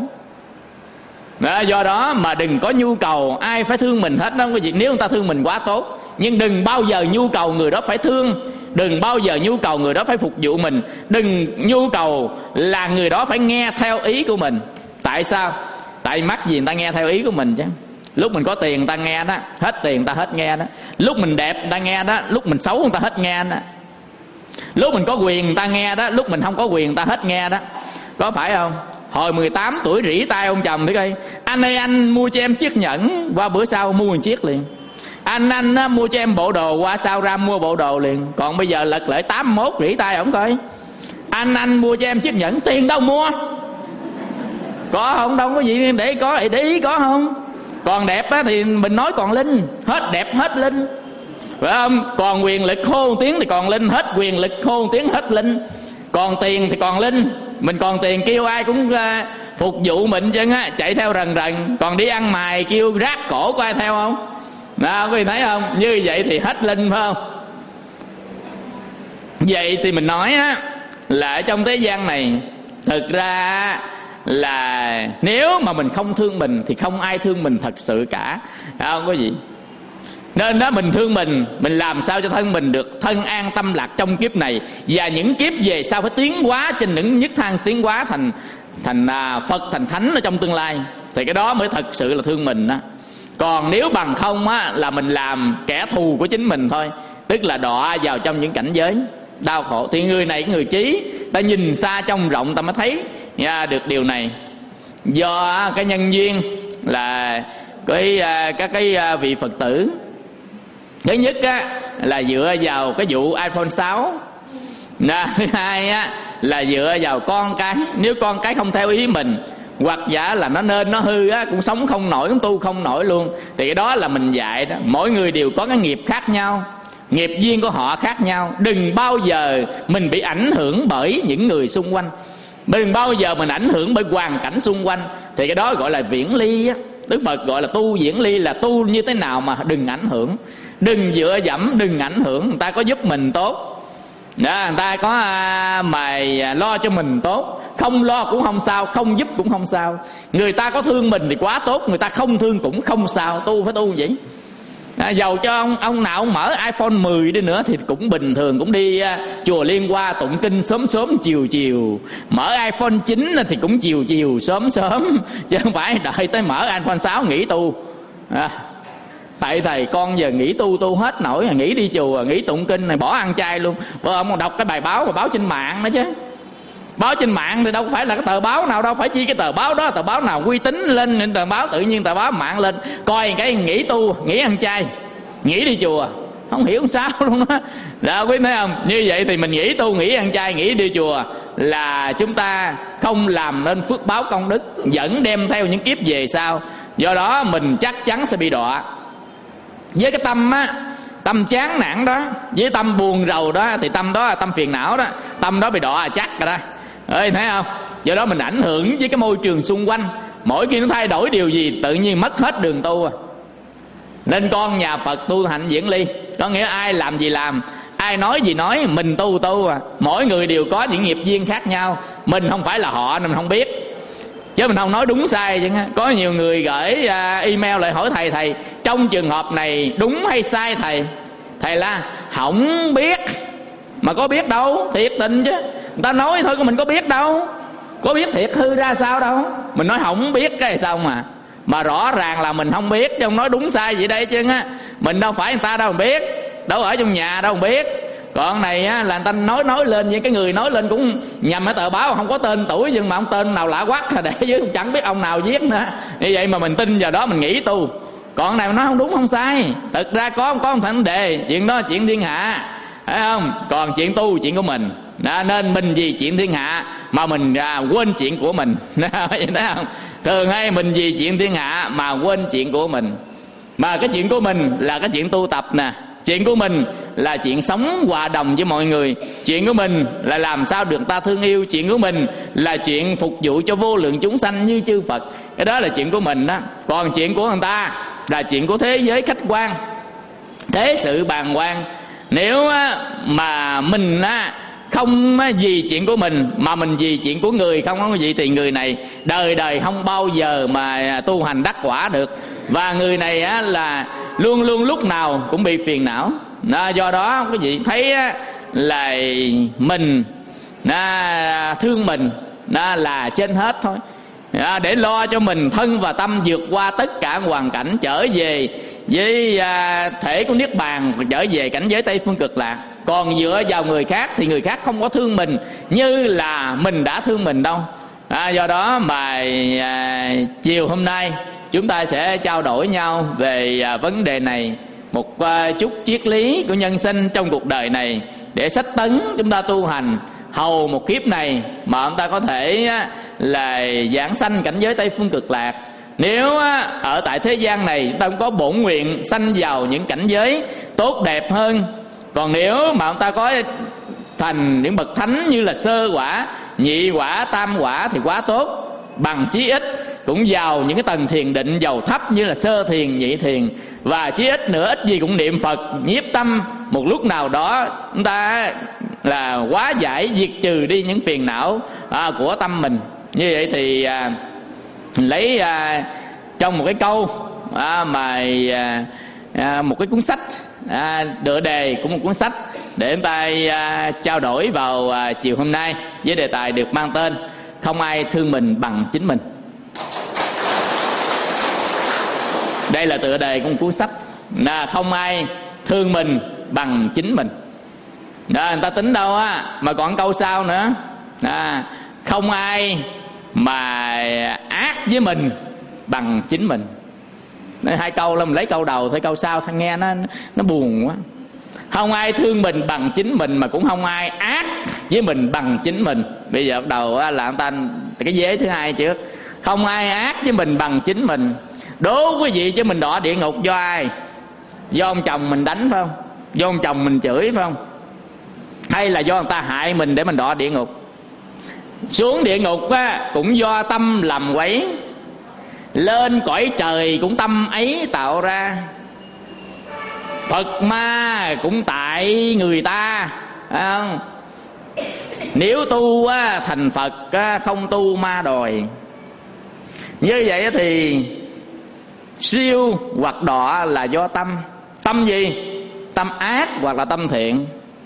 đó. Do đó mà đừng có nhu cầu ai phải thương mình hết đó quý vị. Nếu người ta thương mình quá tốt, nhưng đừng bao giờ nhu cầu người đó phải thương, đừng bao giờ nhu cầu người đó phải phục vụ mình, đừng nhu cầu là người đó phải nghe theo ý của mình. Tại sao? Tại mắc gì người ta nghe theo ý của mình chứ. Lúc mình có tiền người ta nghe đó, hết tiền người ta hết nghe đó. Lúc mình đẹp người ta nghe đó, lúc mình xấu người ta hết nghe đó. Lúc mình có quyền người ta nghe đó, lúc mình không có quyền người ta hết nghe đó. Có phải không? Hồi mười tám tuổi rỉ tay ông chồng thế coi: anh ơi anh mua cho em chiếc nhẫn, qua bữa sau mua một chiếc liền. Anh anh á, mua cho em bộ đồ, qua sau ra mua bộ đồ liền. Còn bây giờ lật lại tám mốt rỉ tay ổng coi: anh anh mua cho em chiếc nhẫn, tiền đâu mua? Có không? Đâu có gì để có để ý, có không? Còn đẹp á thì mình nói còn linh, hết đẹp hết linh, phải không? Còn quyền lực hô tiếng thì còn linh, hết quyền lực hô tiếng hết linh. Còn tiền thì còn linh, mình còn tiền kêu ai cũng uh, phục vụ mình chứ á, chạy theo rần rần. Còn đi ăn mày kêu rát cổ có ai theo không? Đó, quý vị thấy không? Như vậy thì hết linh, phải không? Vậy thì mình nói á, là ở trong thế gian này thực ra là nếu mà mình không thương mình thì không ai thương mình thật sự cả, không có gì. Nên đó, mình thương mình, mình làm sao cho thân mình được thân an tâm lạc trong kiếp này, và những kiếp về sau phải tiến hóa trên những nhất thang tiến hóa thành thành à, Phật, thành Thánh ở trong tương lai, thì cái đó mới thật sự là thương mình đó. Còn nếu bằng không á, là mình làm kẻ thù của chính mình thôi, tức là đọa vào trong những cảnh giới đau khổ. Thì người này người trí, ta nhìn xa trông rộng, ta mới thấy nha, được điều này. Do cái nhân duyên là cái các cái vị Phật tử, thứ nhất á, là dựa vào cái vụ iPhone sáu, thứ hai á, là dựa vào con cái. Nếu con cái không theo ý mình, hoặc giả là nó nên nó hư á, cũng sống không nổi, cũng tu không nổi luôn, thì cái đó là mình dạy đó. Mỗi người đều có cái nghiệp khác nhau, nghiệp duyên của họ khác nhau. Đừng bao giờ mình bị ảnh hưởng bởi những người xung quanh, đừng bao giờ mình ảnh hưởng bởi hoàn cảnh xung quanh, thì cái đó gọi là viễn ly á. Đức Phật gọi là tu viễn ly, là tu như thế nào mà đừng ảnh hưởng, đừng dựa dẫm, đừng ảnh hưởng. Người ta có giúp mình tốt đó, người ta có à, mày lo cho mình tốt, không lo cũng không sao, không giúp cũng không sao. Người ta có thương mình thì quá tốt, người ta không thương cũng không sao. Tu phải tu vậy. À, dầu cho ông ông nào ông mở iPhone mười đi nữa thì cũng bình thường, cũng đi à, chùa Liên Hoa tụng kinh sớm sớm chiều chiều. Mở iPhone chín thì cũng chiều chiều sớm sớm, chứ không phải đợi tới mở iPhone sáu nghỉ tu. À, tại thầy con giờ nghỉ tu tu hết nổi, nghỉ đi chùa, nghỉ tụng kinh này, bỏ ăn chay luôn. Bữa ông còn đọc cái bài báo mà báo trên mạng nữa chứ. Báo trên mạng thì đâu phải là cái tờ báo nào đâu, phải chi cái tờ báo đó, tờ báo nào uy tín lên những tờ báo, tự nhiên tờ báo mạng lên coi cái nghỉ tu, nghỉ ăn chay, nghỉ đi chùa, không hiểu sao luôn đó. Đó, quý thấy không? Như vậy thì mình nghỉ tu, nghỉ ăn chay, nghỉ đi chùa là chúng ta không làm nên phước báo công đức, vẫn đem theo những kiếp về sau. Do đó mình chắc chắn sẽ bị đọa. Với cái tâm á, tâm chán nản đó, với tâm buồn rầu đó, thì tâm đó là tâm phiền não đó, tâm đó bị đọa chắc rồi đó. Ê, thấy không? Do đó mình ảnh hưởng với cái môi trường xung quanh, mỗi khi nó thay đổi điều gì tự nhiên mất hết đường tu à. Nên con nhà Phật tu hạnh viễn ly, có nghĩa ai làm gì làm, ai nói gì nói, mình tu tu à. Mỗi người đều có những nghiệp duyên khác nhau, mình không phải là họ nên mình không biết, chứ mình không nói đúng sai chứ. Có nhiều người gửi email lại hỏi thầy, thầy trong trường hợp này đúng hay sai thầy? Thầy là không biết. Mà có biết đâu, thiệt tình chứ. Người ta nói thôi, mình có biết đâu, có biết thiệt hư ra sao đâu. Mình nói không biết cái xong mà Mà rõ ràng là mình không biết, chứ không nói đúng sai vậy đây chứ á. Mình đâu phải người ta đâu mà biết, đâu ở trong nhà đâu mà biết. Còn này á, là người ta nói nói lên, những cái người nói lên cũng nhằm ở tờ báo không có tên tuổi, nhưng mà ông tên nào lạ quắc để dưới chẳng biết ông nào viết nữa. Như vậy mà mình tin vào đó mình nghĩ tu. Còn này mà nói không đúng không sai, thực ra có không có một vấn đề, chuyện đó chuyện thiên hạ, phải không? Còn chuyện tu chuyện của mình đó, nên mình vì chuyện thiên hạ mà mình à, quên chuyện của mình. Vậy đó không? Thường hay mình vì chuyện thiên hạ mà quên chuyện của mình. Mà cái chuyện của mình là cái chuyện tu tập nè, chuyện của mình là chuyện sống hòa đồng với mọi người, chuyện của mình là làm sao được ta thương yêu, chuyện của mình là chuyện phục vụ cho vô lượng chúng sanh như chư Phật. Cái đó là chuyện của mình đó. Còn chuyện của người ta là chuyện của thế giới khách quan, thế sự bàng quan. Nếu mà mình không vì chuyện của mình mà mình vì chuyện của người, không có gì, thì người này đời đời không bao giờ mà tu hành đắc quả được. Và người này á, là luôn luôn lúc nào cũng bị phiền não. Đó, do đó quý vị thấy á, là mình à, thương mình đó là trên hết thôi. À, để lo cho mình thân và tâm vượt qua tất cả hoàn cảnh, trở về với à, thể của Niết Bàn, trở về cảnh giới Tây Phương Cực Lạc. Còn dựa vào người khác thì người khác không có thương mình như là mình đã thương mình đâu. À, do đó mà à, chiều hôm nay chúng ta sẽ trao đổi nhau về à, vấn đề này, một à, chút triết lý của nhân sinh trong cuộc đời này, để sách tấn chúng ta tu hành hầu một kiếp này mà chúng ta có thể á, là giảng sanh cảnh giới Tây Phương Cực Lạc. Nếu á, ở tại thế gian này chúng ta cũng có bổn nguyện sanh vào những cảnh giới tốt đẹp hơn. Còn nếu mà chúng ta có thành những bậc thánh như là sơ quả, nhị quả, tam quả thì quá tốt. Bằng chí ít cũng vào những cái tầng thiền định giàu thấp như là sơ thiền, nhị thiền. Và chí ít nữa, ít gì cũng niệm Phật, nhiếp tâm. Một lúc nào đó chúng ta là hóa giải, diệt trừ đi những phiền não à, của tâm mình. Như vậy thì à, lấy à, trong một cái câu à, mà à, à, một cái cuốn sách à, tựa đề của một cuốn sách để chúng ta à, trao đổi vào à, chiều hôm nay với đề tài được mang tên Không ai thương mình bằng chính mình. Đây là tựa đề của một cuốn sách là không ai thương mình bằng chính mình. Đó, người ta tính đâu á mà còn câu sau nữa à, không ai mà ác với mình bằng chính mình. Đây, hai câu là mình lấy câu đầu thôi, câu sau thôi nghe nó nó buồn quá. Không ai thương mình bằng chính mình mà cũng không ai ác với mình bằng chính mình. Bây giờ bắt đầu là người ta cái vế thứ hai trước, không ai ác với mình bằng chính mình. Đố quý vị chứ mình đọa địa ngục do ai? Do ông chồng mình đánh phải không? Do ông chồng mình chửi phải không? Hay là do người ta hại mình để mình đọa địa ngục? Xuống địa ngục á, cũng do tâm làm quấy. Lên cõi trời cũng tâm ấy tạo ra. Phật ma cũng tại người ta, phải không? Nếu tu á, thành Phật á, không tu ma đòi. Như vậy thì siêu hoặc đọa là do tâm. Tâm gì? Tâm ác hoặc là tâm thiện.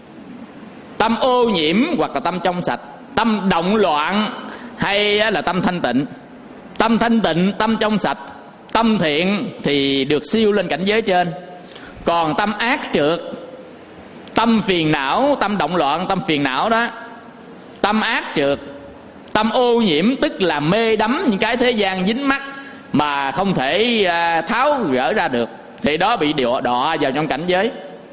Tâm ô nhiễm hoặc là tâm trong sạch. Tâm động loạn hay là tâm thanh tịnh. Tâm thanh tịnh, tâm trong sạch, tâm thiện thì được siêu lên cảnh giới trên. Còn tâm ác trượt, tâm phiền não, tâm động loạn, tâm phiền não đó, tâm ác trượt, tâm ô nhiễm tức là mê đắm những cái thế gian dính mắc mà không thể tháo gỡ ra được, thì đó bị đọa đọa vào trong cảnh giới.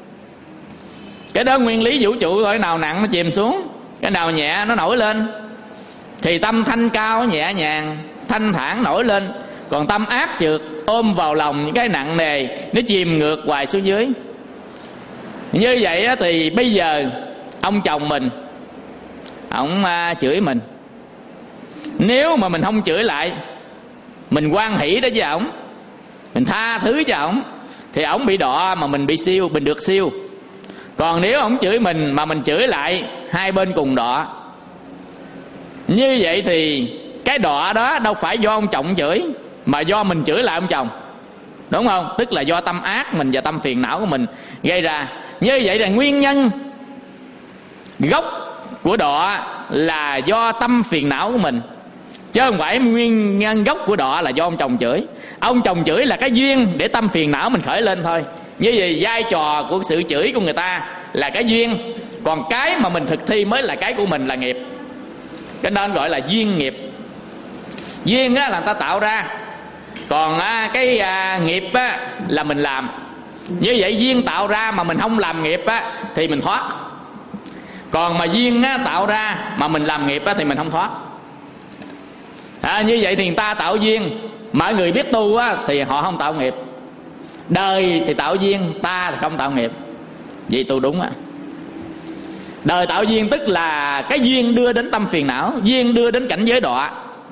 Cái đó nguyên lý vũ trụ thôi, nào nặng nó chìm xuống, cái nào nhẹ nó nổi lên. Thì tâm thanh cao nhẹ nhàng thanh thản nổi lên. Còn tâm ác trượt ôm vào lòng những cái nặng nề, nó chìm ngược hoài xuống dưới. Như vậy thì bây giờ ông chồng mình ổng chửi mình, nếu mà mình không chửi lại, mình hoan hỷ đó với ổng, mình tha thứ cho ổng, thì ổng bị đọa mà mình bị siêu, mình được siêu. Còn nếu ổng chửi mình mà mình chửi lại, hai bên cùng đọa. Như vậy thì cái đọa đó đâu phải do ông chồng chửi, mà do mình chửi lại ông chồng, đúng không? Tức là do tâm ác mình và tâm phiền não của mình gây ra. Như vậy là nguyên nhân gốc của đọa là do tâm phiền não của mình, chứ không phải nguyên nhân gốc của đọa là do ông chồng chửi. Ông chồng chửi là cái duyên để tâm phiền não mình khởi lên thôi. Như vậy vai trò của sự chửi của người ta là cái duyên, còn cái mà mình thực thi mới là cái của mình, là nghiệp. Cái nên gọi là duyên nghiệp. Duyên á là người ta tạo ra, còn á, cái à, nghiệp á là mình làm. Như vậy duyên tạo ra mà mình không làm nghiệp á thì mình thoát. Còn mà duyên á, tạo ra mà mình làm nghiệp á thì mình không thoát. À, như vậy thì người ta tạo duyên, mà người biết tu á thì họ không tạo nghiệp. Đời thì tạo duyên, ta thì không tạo nghiệp. Vậy tu đúng á. Đời tạo duyên tức là cái duyên đưa đến tâm phiền não, duyên đưa đến cảnh giới đọa,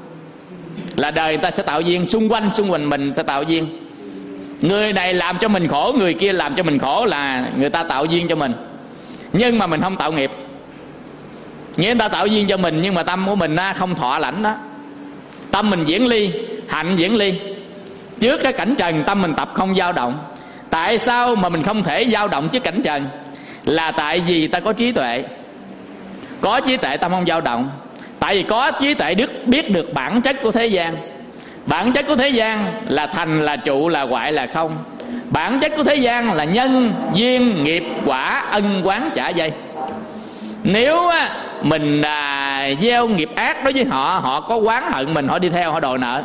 là đời người ta sẽ tạo duyên. Xung quanh xung quanh mình sẽ tạo duyên. Người này làm cho mình khổ, người kia làm cho mình khổ, là người ta tạo duyên cho mình. Nhưng mà mình không tạo nghiệp. Nghĩa người ta tạo duyên cho mình, nhưng mà tâm của mình không thọ lãnh đó. Tâm mình diễn ly, hạnh diễn ly. Trước cái cảnh trần tâm mình tập không dao động. Tại sao mà mình không thể dao động trước cảnh trần? Là tại vì ta có trí tuệ. Có trí tuệ tâm không dao động. Tại vì có trí tuệ đức biết được bản chất của thế gian. Bản chất của thế gian là thành, là trụ, là hoại, là không. Bản chất của thế gian là nhân, duyên, nghiệp, quả, ân, quán, trả dây. Nếu á, mình à, gieo nghiệp ác đối với họ, họ có oán hận mình, họ đi theo, họ đòi nợ.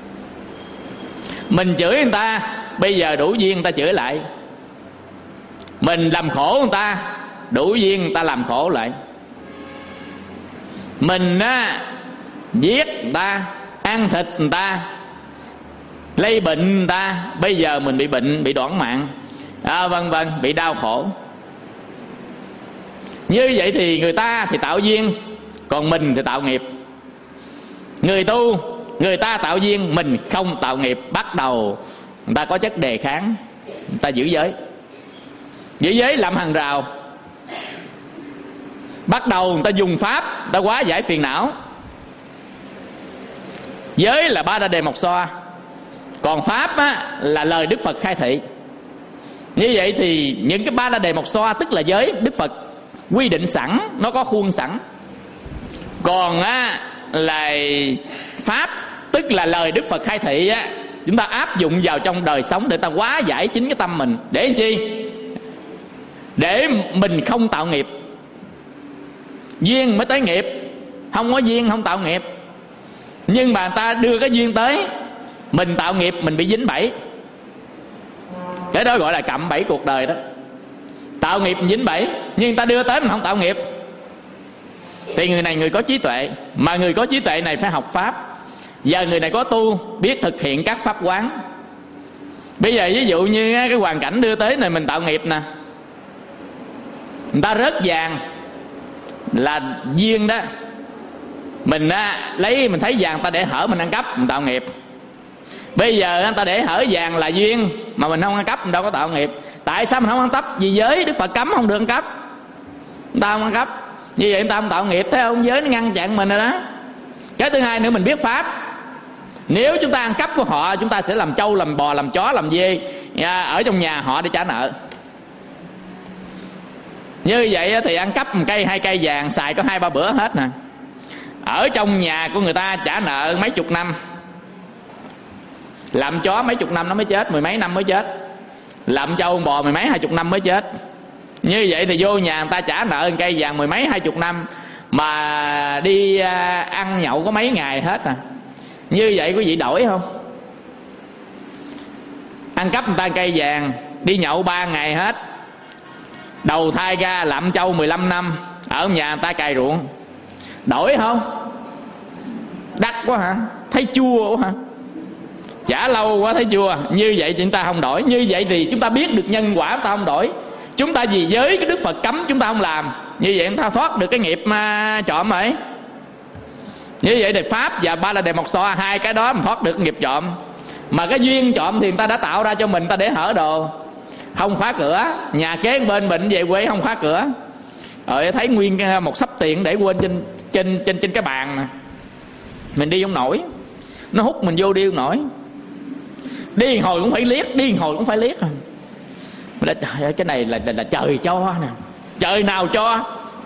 Mình chửi người ta, bây giờ đủ duyên người ta chửi lại. Mình làm khổ người ta, đủ duyên người ta làm khổ lại. Mình á, giết người ta, ăn thịt người ta, lây bệnh người ta, bây giờ mình bị bệnh, bị đoản mạng, à, vân vân, bị đau khổ. Như vậy thì người ta thì tạo duyên, còn mình thì tạo nghiệp. Người tu, người ta tạo duyên, mình không tạo nghiệp. Bắt đầu người ta có chất đề kháng, người ta giữ giới. Giữ giới làm hàng rào. Bắt đầu người ta dùng pháp, người ta hóa giải phiền não. Giới là ba la đề mộc xoa, còn pháp á, là lời Đức Phật khai thị. Như vậy thì những cái ba la đề mộc xoa tức là giới Đức Phật quy định sẵn, nó có khuôn sẵn. Còn á, là pháp tức là lời Đức Phật khai thị á, chúng ta áp dụng vào trong đời sống để ta hóa giải chính cái tâm mình. Để làm chi? Để mình không tạo nghiệp. Duyên mới tới nghiệp, không có duyên không tạo nghiệp. Nhưng mà ta đưa cái duyên tới, mình tạo nghiệp, mình bị dính bẫy. Cái đó gọi là cạm bẫy cuộc đời đó. Tạo nghiệp mình dính bẫy, nhưng ta đưa tới mình không tạo nghiệp. Thì người này người có trí tuệ. Mà người có trí tuệ này phải học pháp. Giờ người này có tu, biết thực hiện các pháp quán. Bây giờ ví dụ như cái hoàn cảnh đưa tới này mình tạo nghiệp nè, người ta rớt vàng là duyên đó. Mình á, lấy mình thấy vàng ta để hở mình ăn cắp, mình tạo nghiệp. Bây giờ người ta để hở vàng là duyên, mà mình không ăn cắp, mình đâu có tạo nghiệp. Tại sao mình không ăn cắp? Vì giới Đức Phật cấm không được ăn cắp, người ta không ăn cắp. Như vậy người ta không tạo nghiệp. Thấy không? Giới nó ngăn chặn mình rồi đó. Cái thứ hai nữa, mình biết pháp. Nếu chúng ta ăn cắp của họ, chúng ta sẽ làm trâu, làm bò, làm chó, làm dê ở trong nhà họ để trả nợ. Như vậy thì ăn cắp một cây hai cây vàng xài có hai ba bữa hết nè. Ở trong nhà của người ta trả nợ mấy chục năm. Làm chó mấy chục năm nó mới chết, mười mấy năm mới chết. Làm trâu bò mười mấy hai chục năm mới chết. Như vậy thì vô nhà người ta trả nợ cây vàng mười mấy hai chục năm, mà đi ăn nhậu có mấy ngày hết à. Như vậy quý vị đổi không? Ăn cắp người ta cây vàng, đi nhậu ba ngày hết, đầu thai ra làm trâu mười lăm năm, ở nhà người ta cày ruộng, đổi không? Đắt quá hả? Thấy chua quá hả? Trả lâu quá thấy chua. Như vậy chúng ta không đổi. Như vậy thì chúng ta biết được nhân quả, chúng ta không đổi. Chúng ta vì giới cái Đức Phật cấm chúng ta không làm. Như vậy chúng ta thoát được cái nghiệp mà trộm ấy. Như vậy thì pháp và ba la đề mộc xoa, hai cái đó mình thoát được nghiệp trộm. Mà cái duyên trộm thì người ta đã tạo ra cho mình, ta để hở đồ, không khóa cửa. Nhà kế bên bệnh về quê không khóa cửa, rồi thấy nguyên một sắp tiền để quên trên trên trên trên cái bàn nè, mình đi không nổi, nó hút mình vô đi không nổi. Đi hồi cũng phải liếc, đi hồi cũng phải liếc. Mình nói, trời ơi, cái này là, là, là trời cho nè, trời nào cho.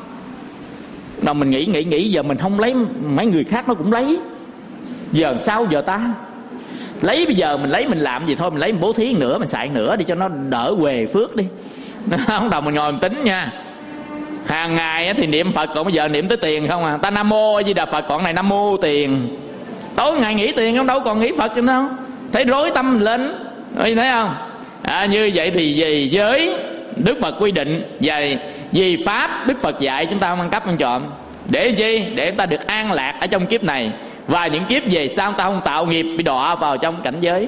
Nào mình nghĩ nghĩ nghĩ giờ mình không lấy, mấy người khác nó cũng lấy, giờ sao giờ ta lấy? Bây giờ mình lấy mình làm gì thôi, mình lấy mình bố thí nữa, mình xài nữa đi cho nó đỡ huề phước đi. Không đầu mình ngồi mình tính nha. Hàng ngày thì niệm Phật, còn bây giờ niệm tới tiền không à. Ta Nam Mô A Di Đà Phật, còn này Nam Mô tiền. Tối ngày nghĩ tiền không, đâu còn nghĩ Phật chứ đâu. Thấy rối tâm lên, thấy không? À, như vậy thì vì giới Đức Phật quy định, và vì pháp Đức Phật dạy chúng ta không ăn cắp ăn trộm. Để chi? Để chúng ta được an lạc ở trong kiếp này, và những kiếp về sau ta không tạo nghiệp bị đọa vào trong cảnh giới.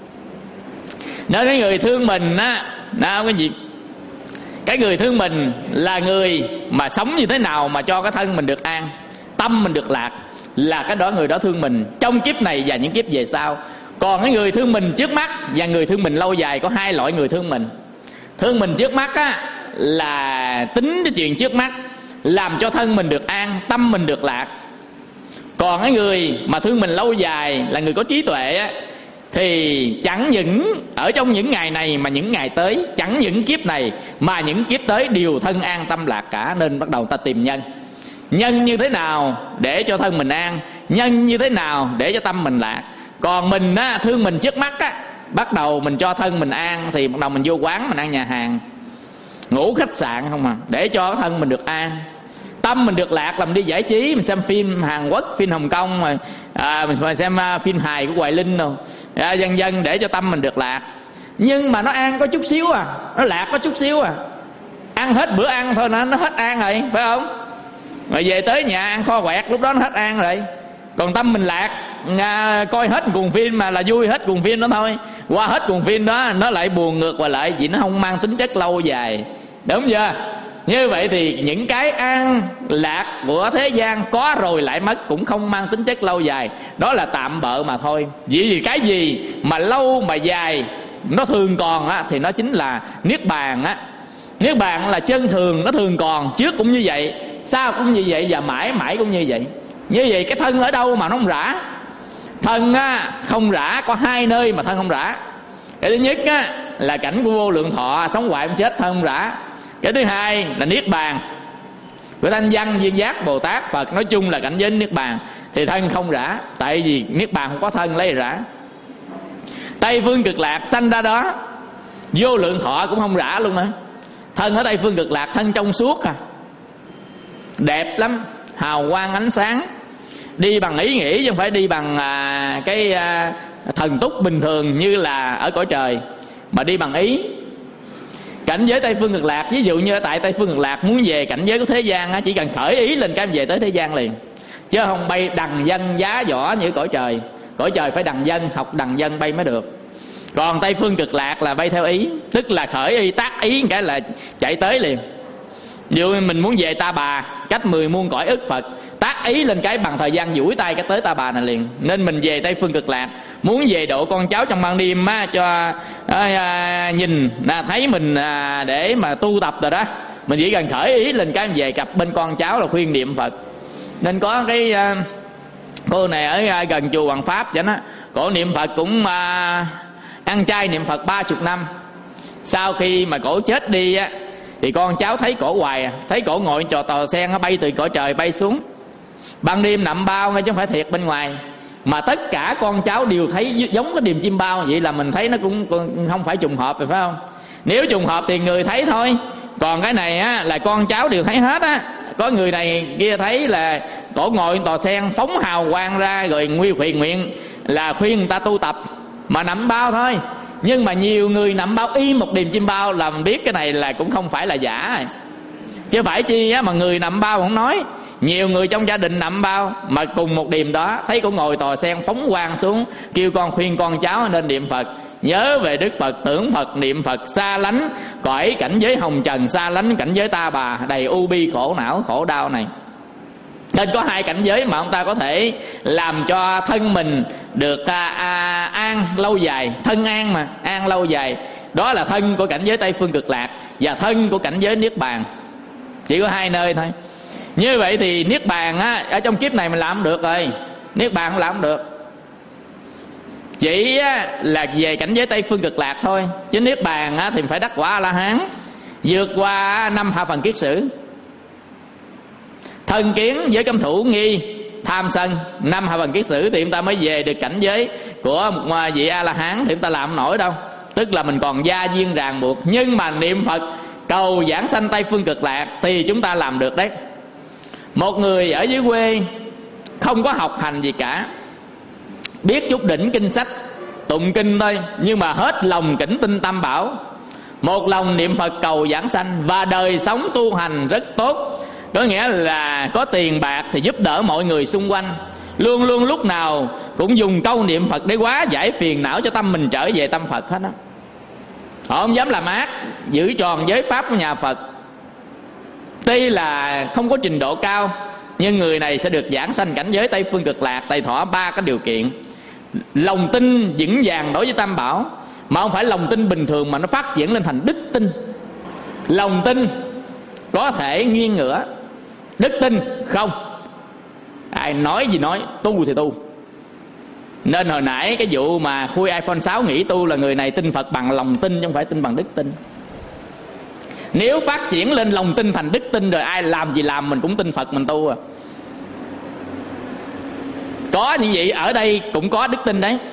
Nên cái người thương mình á, nào cái gì? Cái người thương mình là người mà sống như thế nào mà cho cái thân mình được an, tâm mình được lạc, là cái đó người đó thương mình trong kiếp này và những kiếp về sau. Còn cái người thương mình trước mắt và người thương mình lâu dài, có hai loại người thương mình. Thương mình trước mắt á, là tính cái chuyện trước mắt, làm cho thân mình được an, tâm mình được lạc. Còn cái người mà thương mình lâu dài là người có trí tuệ á, thì chẳng những ở trong những ngày này mà những ngày tới, chẳng những kiếp này mà những kiếp tới đều thân an tâm lạc cả. Nên bắt đầu ta tìm nhân. Nhân như thế nào để cho thân mình an, nhân như thế nào để cho tâm mình lạc. Còn mình á, thương mình trước mắt á, bắt đầu mình cho thân mình an thì bắt đầu mình vô quán, mình ăn nhà hàng, ngủ khách sạn không à, để cho thân mình được an. Tâm mình được lạc là mình đi giải trí, mình xem phim Hàn Quốc, phim Hồng Kông, rồi à, mình xem uh, phim hài của Hoài Linh rồi à, dần dần để cho tâm mình được lạc. Nhưng mà nó an có chút xíu à, nó lạc có chút xíu à. Ăn hết bữa ăn thôi nó, nó hết an rồi, phải không? Rồi về tới nhà ăn kho quẹt, lúc đó nó hết an rồi. Còn tâm mình lạc, à, coi hết cuồng phim mà là vui hết cuồng phim đó thôi. Qua hết cuồng phim đó nó lại buồn ngược và lại, vì nó không mang tính chất lâu dài. Đúng chưa? Như vậy thì những cái an lạc của thế gian có rồi lại mất, cũng không mang tính chất lâu dài. Đó là tạm bợ mà thôi. Vì vì cái gì mà lâu mà dài nó thường còn á, thì nó chính là niết bàn á. Niết bàn là chân thường, nó thường còn, trước cũng như vậy, sau cũng như vậy, và mãi mãi cũng như vậy. Như vậy cái thân ở đâu mà nó không rã, Thân á, không rã, có hai nơi mà thân không rã. Cái thứ nhất á, là cảnh của vô lượng thọ, sống hoài không chết, thân không rã. Cái thứ hai là niết bàn của Thanh Văn, Duyên Giác, Bồ Tát, Phật, nói chung là cảnh giới niết bàn thì thân không rã. Tại vì niết bàn không có thân lấy rã. Tây Phương Cực Lạc sanh ra đó, vô lượng thọ cũng không rã luôn nữa. Thân ở Tây Phương Cực Lạc thân trong suốt à, đẹp lắm, hào quang ánh sáng. Đi bằng ý nghĩ chứ không phải đi bằng à, cái à, thần túc bình thường như là ở cõi trời, mà đi bằng ý. Cảnh giới Tây Phương Cực Lạc, ví dụ như ở tại Tây Phương Cực Lạc muốn về cảnh giới của thế gian á, chỉ cần khởi ý lên cái về tới thế gian liền, chứ không bay đằng dân giá võ như cõi trời. Cõi trời phải đằng dân, học đằng dân bay mới được. Còn Tây Phương Cực Lạc là bay theo ý, tức là khởi ý tác ý cái là chạy tới liền. Ví dụ mình muốn về Ta Bà, cách mười muôn cõi ức Phật, tác ý lên cái bằng thời gian duỗi tay cái tới Ta Bà này liền. Nên mình về Tây Phương Cực Lạc, muốn về độ con cháu trong ban đêm á, cho à, nhìn là thấy mình à, để mà tu tập rồi đó, mình chỉ cần khởi ý lên cái về cặp bên con cháu là khuyên niệm Phật. Nên có cái à, cô này ở à, gần chùa Hoàng Pháp vậy đó, cổ niệm Phật cũng à, ăn chay niệm Phật ba chục năm. Sau khi mà cổ chết đi á, thì con cháu thấy cổ hoài à, thấy cổ ngồi trò tò sen nó bay từ cõi trời bay xuống, ban đêm nằm bao nghe chứ không phải thiệt bên ngoài. Mà tất cả con cháu đều thấy giống cái điềm chim bao, vậy là mình thấy nó cũng không phải trùng hợp rồi phải không? Nếu trùng hợp thì người thấy thôi, còn cái này á là con cháu đều thấy hết á. Có người này kia thấy là cổ ngồi tò sen phóng hào quang ra, rồi nguy khuyên nguyện là khuyên người ta tu tập, mà nằm bao thôi. Nhưng mà nhiều người nằm bao y một điềm chim bao là mình biết cái này là cũng không phải là giả rồi. Chứ phải chi á mà người nằm bao không nói, nhiều người trong gia đình nằm bao mà cùng một điềm đó, thấy cổ ngồi tò sen phóng quang xuống, kêu con khuyên con cháu nên niệm Phật, nhớ về Đức Phật, tưởng Phật, niệm Phật, xa lánh cõi cảnh giới hồng trần, xa lánh cảnh giới Ta Bà đầy u bi khổ não khổ đau này. Nên có hai cảnh giới mà ông ta có thể làm cho thân mình được à, à, an lâu dài, thân an mà an lâu dài. Đó là thân của cảnh giới Tây Phương Cực Lạc và thân của cảnh giới Niết Bàn. Chỉ có hai nơi thôi. Như vậy thì Niết Bàn á, ở trong kiếp này mình làm không được rồi, Niết Bàn không làm không được. Chỉ á, là về cảnh giới Tây Phương Cực Lạc thôi. Chứ Niết Bàn á, thì phải đắc quả A-la-hán, vượt qua năm hạ phần kiết sử. Thân kiến với cấm thủ nghi tham sân năm hạ phần kiết sử thì chúng ta mới về được cảnh giới của một vị A-la-hán, thì chúng ta làm không nổi đâu. Tức là mình còn gia duyên ràng buộc. Nhưng mà niệm Phật cầu giảng sanh Tây Phương Cực Lạc thì chúng ta làm được đấy. Một người ở dưới quê không có học hành gì cả, biết chút đỉnh kinh sách, tụng kinh thôi, nhưng mà hết lòng kính tinh Tam Bảo, một lòng niệm Phật cầu giảng sanh, và đời sống tu hành rất tốt. Có nghĩa là có tiền bạc thì giúp đỡ mọi người xung quanh, luôn luôn lúc nào cũng dùng câu niệm Phật để hóa giải phiền não cho tâm mình trở về tâm Phật hết á. Họ không dám làm ác, giữ tròn giới pháp của nhà Phật. Tuy là không có trình độ cao, nhưng người này sẽ được giảng sanh cảnh giới Tây Phương Cực Lạc, tại thỏa ba cái điều kiện. Lòng tin vững vàng đối với Tam Bảo, mà không phải lòng tin bình thường mà nó phát triển lên thành đức tin. Lòng tin có thể nghiêng ngửa, đức tin không. Ai nói gì nói, tu thì tu. Nên hồi nãy cái vụ mà khui iPhone sáu nghĩ tu là người này tin Phật bằng lòng tin chứ không phải tin bằng đức tin. Nếu phát triển lên lòng tin thành đức tin rồi ai làm gì làm mình cũng tin Phật mình tu à. Có những vị ở đây cũng có đức tin đấy.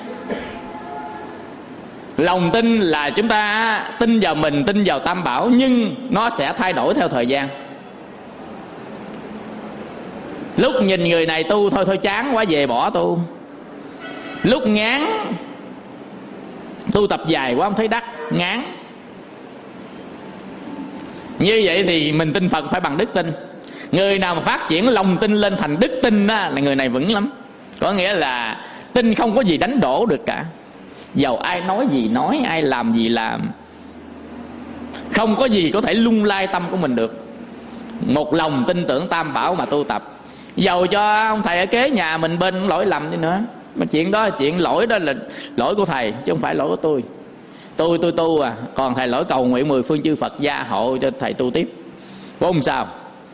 Lòng tin là chúng ta tin vào mình, tin vào Tam Bảo, nhưng nó sẽ thay đổi theo thời gian. Lúc nhìn người này tu thôi thôi chán quá về bỏ tu, lúc ngán tu tập dài quá không thấy đắc, ngán. Như vậy thì mình tin Phật phải bằng đức tin. Người nào mà phát triển lòng tin lên thành đức tin đó, là người này vững lắm. Có nghĩa là tin không có gì đánh đổ được cả, dầu ai nói gì nói, ai làm gì làm, không có gì có thể lung lay tâm của mình được. Một lòng tin tưởng Tam Bảo mà tu tập, dầu cho ông thầy ở kế nhà mình bên lỗi lầm đi nữa, mà chuyện đó chuyện lỗi đó là lỗi của thầy chứ không phải lỗi của tôi. Tôi tôi tu à, còn thầy lỗi cầu nguyện mười phương chư Phật gia hộ cho thầy tu tiếp, có không sao.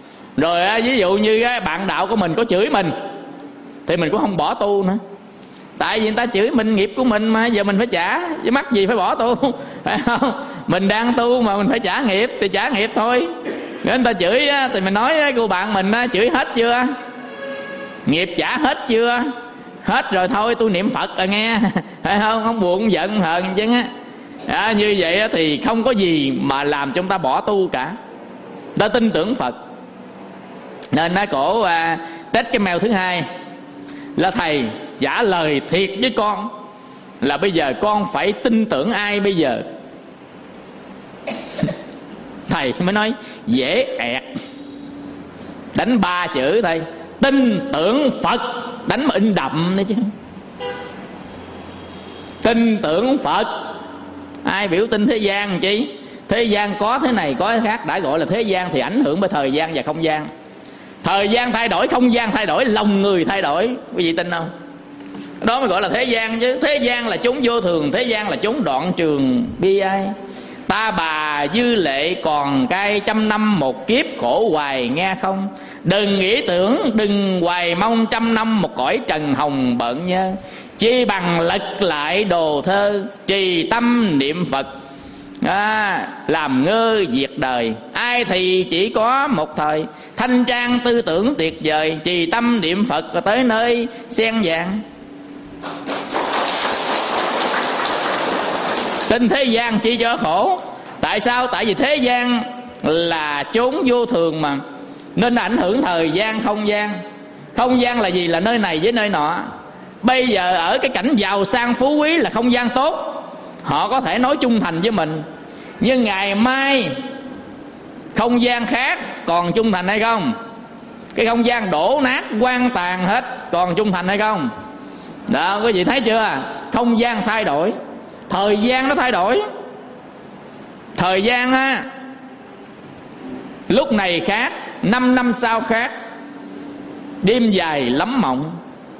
Rồi ví dụ như cái bạn đạo của mình có chửi mình thì mình cũng không bỏ tu nữa. Tại vì người ta chửi mình nghiệp của mình mà, giờ mình phải trả, chứ mắc gì phải bỏ tu, phải không? Mình đang tu mà mình phải trả nghiệp thì trả nghiệp thôi. Nếu người ta chửi á, thì mình nói cô bạn mình á, chửi hết chưa? Nghiệp trả hết chưa? Hết rồi thôi tôi niệm Phật rồi nghe, phải không? Không buồn không giận không hờn chứ á. À, như vậy á, thì không có gì mà làm chúng ta bỏ tu cả. Ta tin tưởng Phật. Nên nó cổ à, test cái mail thứ hai là thầy trả lời thiệt với con là bây giờ con phải tin tưởng ai bây giờ? Thầy mới nói dễ ẹt, đánh ba chữ thôi, tin tưởng Phật, đánh mà in đậm nữa chứ. Tin tưởng Phật. Ai biểu tin thế gian chi? Thế gian có thế này có thế khác, đã gọi là thế gian thì ảnh hưởng bởi thời gian và không gian. Thời gian thay đổi, không gian thay đổi, lòng người thay đổi. Quý vị tin không? Đó mới gọi là thế gian chứ. Thế gian là chốn vô thường, thế gian là chốn đoạn trường bi ai. Ta bà dư lệ còn cai, trăm năm một kiếp khổ hoài nghe không. Đừng nghĩ tưởng, đừng hoài mong, trăm năm một cõi trần hồng bận nhớ. Chi bằng lật lại đồ thơ, trì tâm niệm Phật, à, làm ngơ diệt đời. Ai thì chỉ có một thời, thanh trang tư tưởng tuyệt vời, trì tâm niệm Phật tới nơi sen vàng. Tin thế gian chi cho khổ. Tại sao? Tại vì thế gian là chốn vô thường mà, nên ảnh hưởng thời gian không gian. Không gian là gì? Là nơi này với nơi nọ. Bây giờ ở cái cảnh giàu sang phú quý là không gian tốt, họ có thể nói trung thành với mình. Nhưng ngày mai không gian khác, còn trung thành hay không? Cái không gian đổ nát quan tàn hết, còn trung thành hay không? Đó, quý vị thấy chưa? Không gian thay đổi, thời gian nó thay đổi. Thời gian á, lúc này khác, năm năm sau khác. Đêm dài lắm mộng.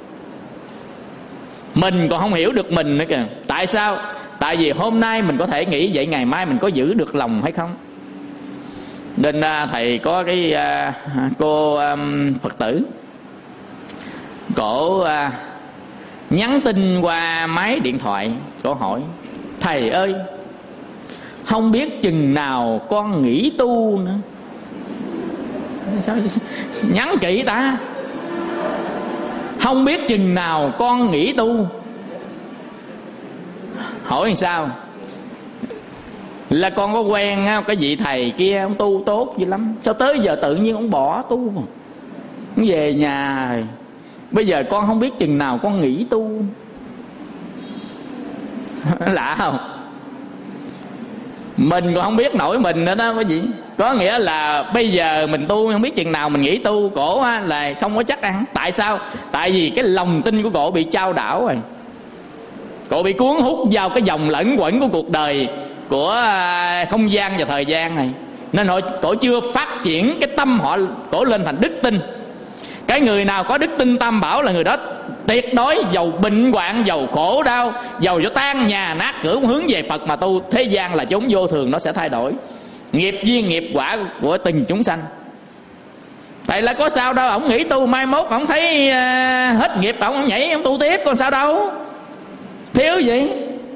Mình còn không hiểu được mình nữa kìa. Tại sao? Tại vì hôm nay mình có thể nghĩ vậy, ngày mai mình có giữ được lòng hay không? Nên à, thầy có cái à, cô à, Phật tử, cổ à, nhắn tin qua máy điện thoại, cổ hỏi thầy ơi, không biết chừng nào con nghỉ tu nữa. Sao nhắn kỹ ta? Không biết chừng nào con nghỉ tu. Hỏi làm sao? Là con có quen cái vị thầy kia, ông tu tốt dữ lắm, sao tới giờ tự nhiên ông bỏ tu mà ông về nhà rồi. Bây giờ con không biết chừng nào con nghỉ tu. Lạ không? Mình còn không biết nổi mình nữa đó quý vị. Có nghĩa là bây giờ mình tu không biết chừng nào mình nghỉ tu. Cổ là không có chắc ăn. Tại sao? Tại vì cái lòng tin của cổ bị chao đảo rồi. Cổ bị cuốn hút vào cái dòng lẫn quẩn của cuộc đời, của không gian và thời gian này. Nên họ cổ chưa phát triển cái tâm họ cổ lên thành đức tin. Cái người nào có đức tin tam bảo là người đó tuyệt đối dầu bệnh hoạn, dầu khổ đau, dầu cho tan nhà nát cửa cũng hướng về Phật mà tu. Thế gian là chốn vô thường, nó sẽ thay đổi. Nghiệp duyên nghiệp quả của từng chúng sanh. Tại là có sao đâu, ổng nghỉ tu mai mốt ổng thấy uh, hết nghiệp ổng nhảy ổng tu tiếp, còn sao đâu. Thiếu gì.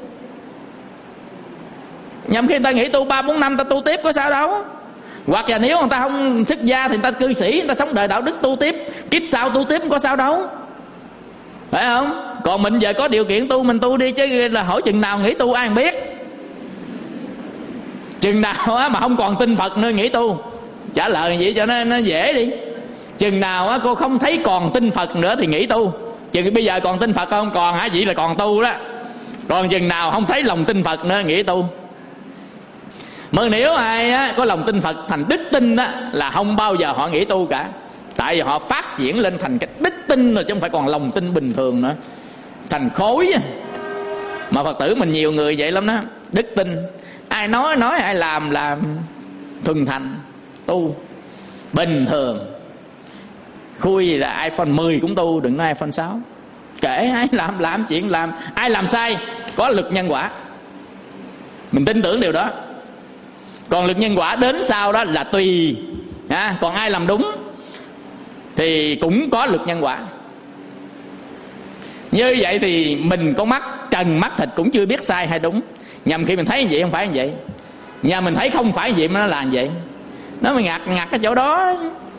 Nhằm khi người ta nghỉ tu ba bốn năm ta tu tiếp có sao đâu. Hoặc là nếu người ta không xuất gia thì người ta cư sĩ, người ta sống đời đạo đức tu tiếp, kiếp sau tu tiếp có sao đâu, phải không? Còn mình giờ có điều kiện tu mình tu đi, chứ là hỏi chừng nào nghỉ tu ai không biết. Chừng nào á mà không còn tin Phật nữa nghỉ tu. Trả lời vậy cho nó, nó dễ đi. Chừng nào á cô không thấy còn tin Phật nữa thì nghỉ tu. Chừng bây giờ còn tin Phật không? Còn hả? Vậy là còn tu đó. Còn chừng nào không thấy lòng tin Phật nữa nghỉ tu. Mà nếu ai á, có lòng tin Phật thành đức tin á, là không bao giờ họ nghỉ tu cả. Tại vì họ phát triển lên thành cái đức tin rồi, chứ không phải còn lòng tin bình thường nữa. Thành khối á. Mà Phật tử mình nhiều người vậy lắm đó. Đức tin, ai nói nói, ai làm làm, thuần thành tu bình thường. Khui gì là iPhone mười cũng tu, đừng nói iPhone sáu. Kể ai làm làm chuyện làm. Ai làm sai có lực nhân quả, mình tin tưởng điều đó. Còn lực nhân quả đến sau đó là tùy à, còn ai làm đúng thì cũng có lực nhân quả. Như vậy thì mình có mắt trần mắt thịt cũng chưa biết sai hay đúng. Nhằm khi mình thấy như vậy không phải như vậy, nhà mình thấy không phải như vậy mà nó là như vậy. Nó mới ngặt ngặt cái chỗ đó.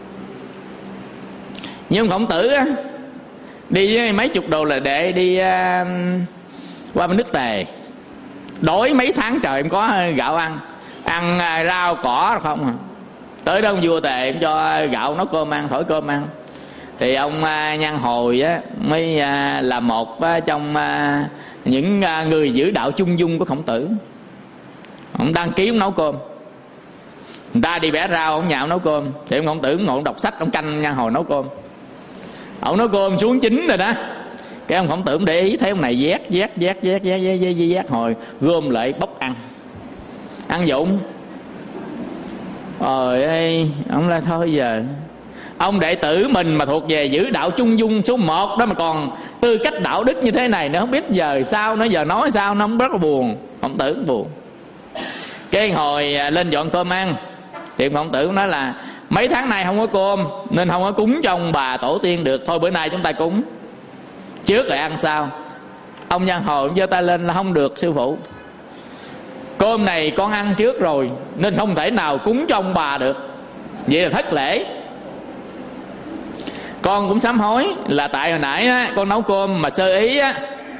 Nhưng Khổng Tử á, đi với mấy chục đồ là để đi uh, qua bên nước Tề, đói mấy tháng trời em có gạo ăn, ăn uh, rau cỏ không à. Tới đó ông vua Tề em cho gạo nấu cơm ăn, thổi cơm ăn. Thì ông uh, Nhan Hồi á mới uh, là một uh, trong uh, những uh, người giữ đạo trung dung của Khổng Tử. Ông đăng ký nấu cơm, người ta đi bẻ rau ông nhạo nấu cơm, thì ông Khổng Tử ngồi đọc sách, ông canh Nhan Hồi nấu cơm. Ông nấu cơm xuống chín rồi đó, cái ông Khổng Tử để ý thấy ông này vét vét vét vét vét vét vét vét hồi gom lại bốc ăn, ăn dụng. Trời ơi, ông là thôi giờ ông đệ tử mình mà thuộc về giữ đạo trung dung số một đó mà còn tư cách đạo đức như thế này nữa, không biết giờ sao nó giờ nói sao, nó rất là buồn. Khổng Tử buồn. Cái hồi lên dọn cơm ăn thì Khổng Tử nói là mấy tháng nay không có cơm nên không có cúng cho ông bà tổ tiên được, thôi bữa nay chúng ta cúng trước rồi ăn sau. Ông Nhan Hồi giơ tay lên là không được sư phụ, cơm này con ăn trước rồi nên không thể nào cúng cho ông bà được, vậy là thất lễ. Con cũng sám hối là tại hồi nãy á, con nấu cơm mà sơ ý á,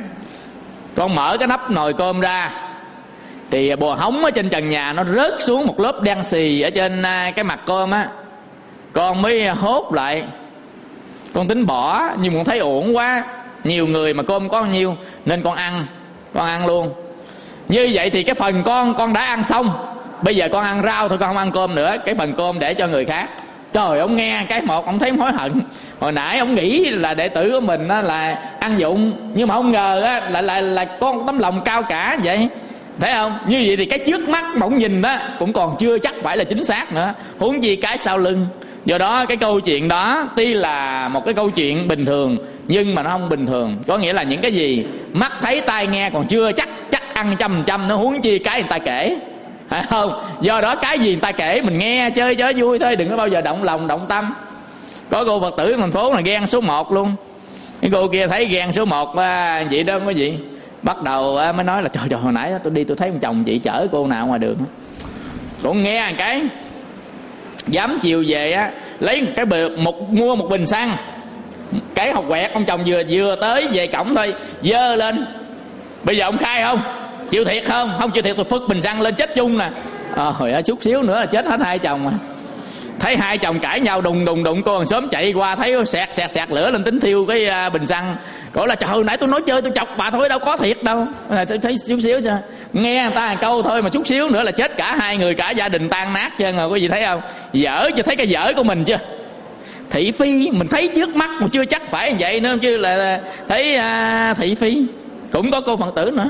con mở cái nắp nồi cơm ra thì bồ hóng ở trên trần nhà nó rớt xuống một lớp đen xì ở trên cái mặt cơm á. Con mới hốt lại, con tính bỏ nhưng con thấy uổng quá, nhiều người mà cơm có bao nhiêu nên con ăn, con ăn luôn. Như vậy thì cái phần con con đã ăn xong, bây giờ con ăn rau thôi, con không ăn cơm nữa, cái phần cơm để cho người khác. Trời, ông nghe cái một ông thấy hối hận. Hồi nãy ông nghĩ là đệ tử của mình á là ăn dụng, nhưng mà không ngờ á là là là con tấm lòng cao cả vậy, thấy không? Như vậy thì cái trước mắt bỗng nhìn đó cũng còn chưa chắc phải là chính xác nữa, huống gì cái sau lưng. Do đó cái câu chuyện đó tuy là một cái câu chuyện bình thường nhưng mà nó không bình thường. Có nghĩa là những cái gì mắt thấy tai nghe còn chưa chắc chắc ăn trăm trăm, nó huống chi cái người ta kể, phải không? Do đó cái gì người ta kể mình nghe chơi chớ vui thôi, đừng có bao giờ động lòng động tâm. Có cô Phật tử thành phố là ghen số một luôn. Cái cô kia thấy ghen số một à, vậy đó không có gì, bắt đầu à, mới nói là trời trời hồi nãy tôi đi tôi thấy ông chồng chị chở cô nào ngoài đường, cũng nghe một cái dám chiều về á lấy cái bịch, một mua một bình xăng, cái hộp quẹt ông chồng vừa vừa tới về cổng thôi dơ lên. Bây giờ ông khai không, chịu thiệt không? Không chịu thiệt tôi phất bình xăng lên chết chung nè. Ờ hồi á chút xíu nữa là chết hết hai chồng à. Thấy hai chồng cãi nhau đùng đùng đùng, cô còn sớm chạy qua thấy sẹt sẹt sẹt lửa lên tính thiêu cái uh, bình xăng. Cổ là trời nãy tôi nói chơi tôi chọc bà thôi đâu có thiệt đâu. À, tôi thấy chút xíu chưa, nghe người ta một câu thôi mà chút xíu nữa là chết cả hai người, cả gia đình tan nát trơn rồi. Có gì thấy không? Dở chưa, thấy cái dở của mình chưa? Thị phi mình thấy trước mắt mà chưa chắc phải như vậy nữa, chứ là thấy uh, thị phi. Cũng có cô Phật tử nữa,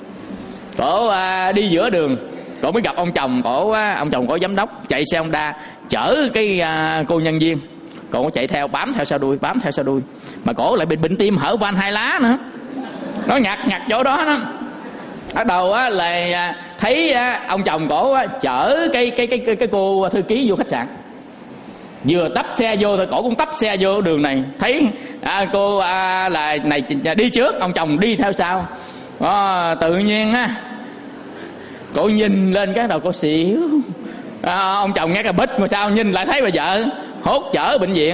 cổ uh, đi giữa đường, cổ mới gặp ông chồng cổ, uh, ông chồng cổ giám đốc chạy xe Honda chở cái uh, cô nhân viên, cổ chạy theo bám theo sau đuôi, bám theo sau đuôi mà cổ lại bị bệnh tim hở van hai lá nữa, nó nhặt nhặt chỗ đó đó. Bắt đầu á là thấy ông chồng cổ chở cái cái cái cái cái cô thư ký vô khách sạn, vừa tấp xe vô thôi cổ cũng tấp xe vô đường này, thấy à, cô à, là này đi trước, ông chồng đi theo sau. À, tự nhiên á cổ nhìn lên cái đầu cổ xỉu. À, ông chồng nghe cái bịch mà sao nhìn lại thấy bà vợ hốt chở bệnh viện,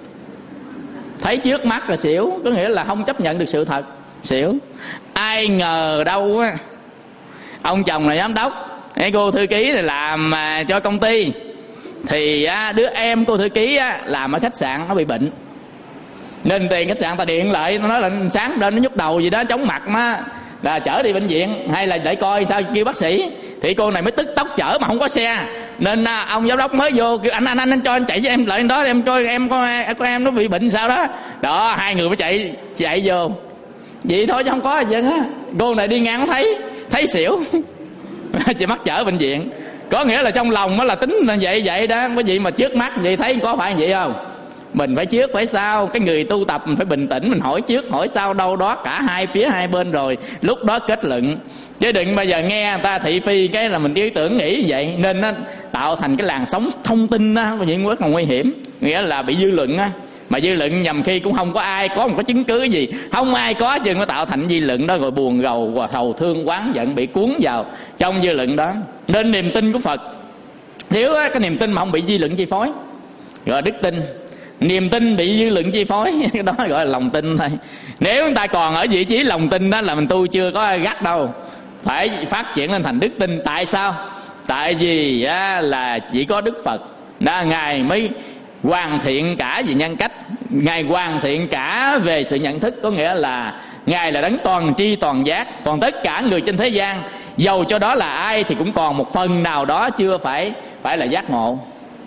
thấy trước mắt là xỉu, có nghĩa là không chấp nhận được sự thật, xỉu. Ai ngờ đâu á, ông chồng là giám đốc, cái cô thư ký này làm mà cho công ty, thì á, đứa em cô thư ký á, làm ở khách sạn nó bị bệnh, nên tiền khách sạn ta điện lại, nó nói là sáng lên nó nhúc đầu gì đó chóng mặt nó là chở đi bệnh viện, hay là để coi sao kêu bác sĩ. Thì cô này mới tức tốc chở mà không có xe, nên à, ông giám đốc mới vô kêu anh anh anh, anh cho anh chạy với em lại đó, em coi em có con em nó bị bệnh sao đó. Đó hai người mới chạy chạy vô vậy thôi chứ không có gì á. Cô này đi ngang thấy thấy xỉu chị mắc chở bệnh viện, có nghĩa là trong lòng nó là tính là vậy vậy đó, không có gì mà trước mắt vậy thấy có phải vậy không? Mình phải trước phải sau, cái người tu tập mình phải bình tĩnh, mình hỏi trước hỏi sau đâu đó cả hai phía hai bên rồi lúc đó kết luận, chứ đừng bao giờ nghe người ta thị phi cái là mình ý tưởng nghĩ vậy. Nên nó tạo thành cái làn sóng thông tin á, có những rất là nguy hiểm, nghĩa là bị dư luận á Mà dư luận nhầm khi cũng không có ai có một cái chứng cứ gì, không ai có chừng nó tạo thành dư luận đó, rồi buồn rầu và sầu thương oán giận bị cuốn vào trong dư luận đó. Nên niềm tin của Phật, nếu cái niềm tin mà không bị dư luận chi phối gọi đức tin. Niềm tin bị dư luận chi phối cái đó gọi là lòng tin thôi. Nếu chúng ta còn ở vị trí lòng tin đó là mình tu chưa có gắt đâu, phải phát triển lên thành đức tin. Tại sao? Tại vì á, là chỉ có Đức Phật đó, Ngài mới hoàn thiện cả về nhân cách, Ngài hoàn thiện cả về sự nhận thức. Có nghĩa là Ngài là đấng toàn tri toàn giác. Còn tất cả người trên thế gian, dầu cho đó là ai, thì cũng còn một phần nào đó chưa phải phải là giác ngộ,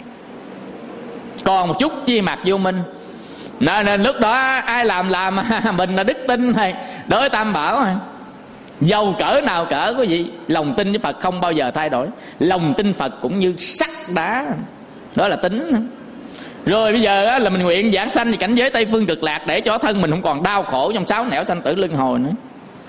còn một chút chi mặt vô minh. Nên, nên lúc đó ai làm làm mình là đức tin thôi, đối tam bảo thôi. Dầu cỡ nào cỡ quý vị, lòng tin với Phật không bao giờ thay đổi. Lòng tin Phật cũng như sắt đá, đó là tính. Rồi bây giờ á, là mình nguyện giảng sanh về cảnh giới Tây Phương Cực Lạc, để cho thân mình không còn đau khổ trong sáu nẻo sanh tử luân hồi nữa.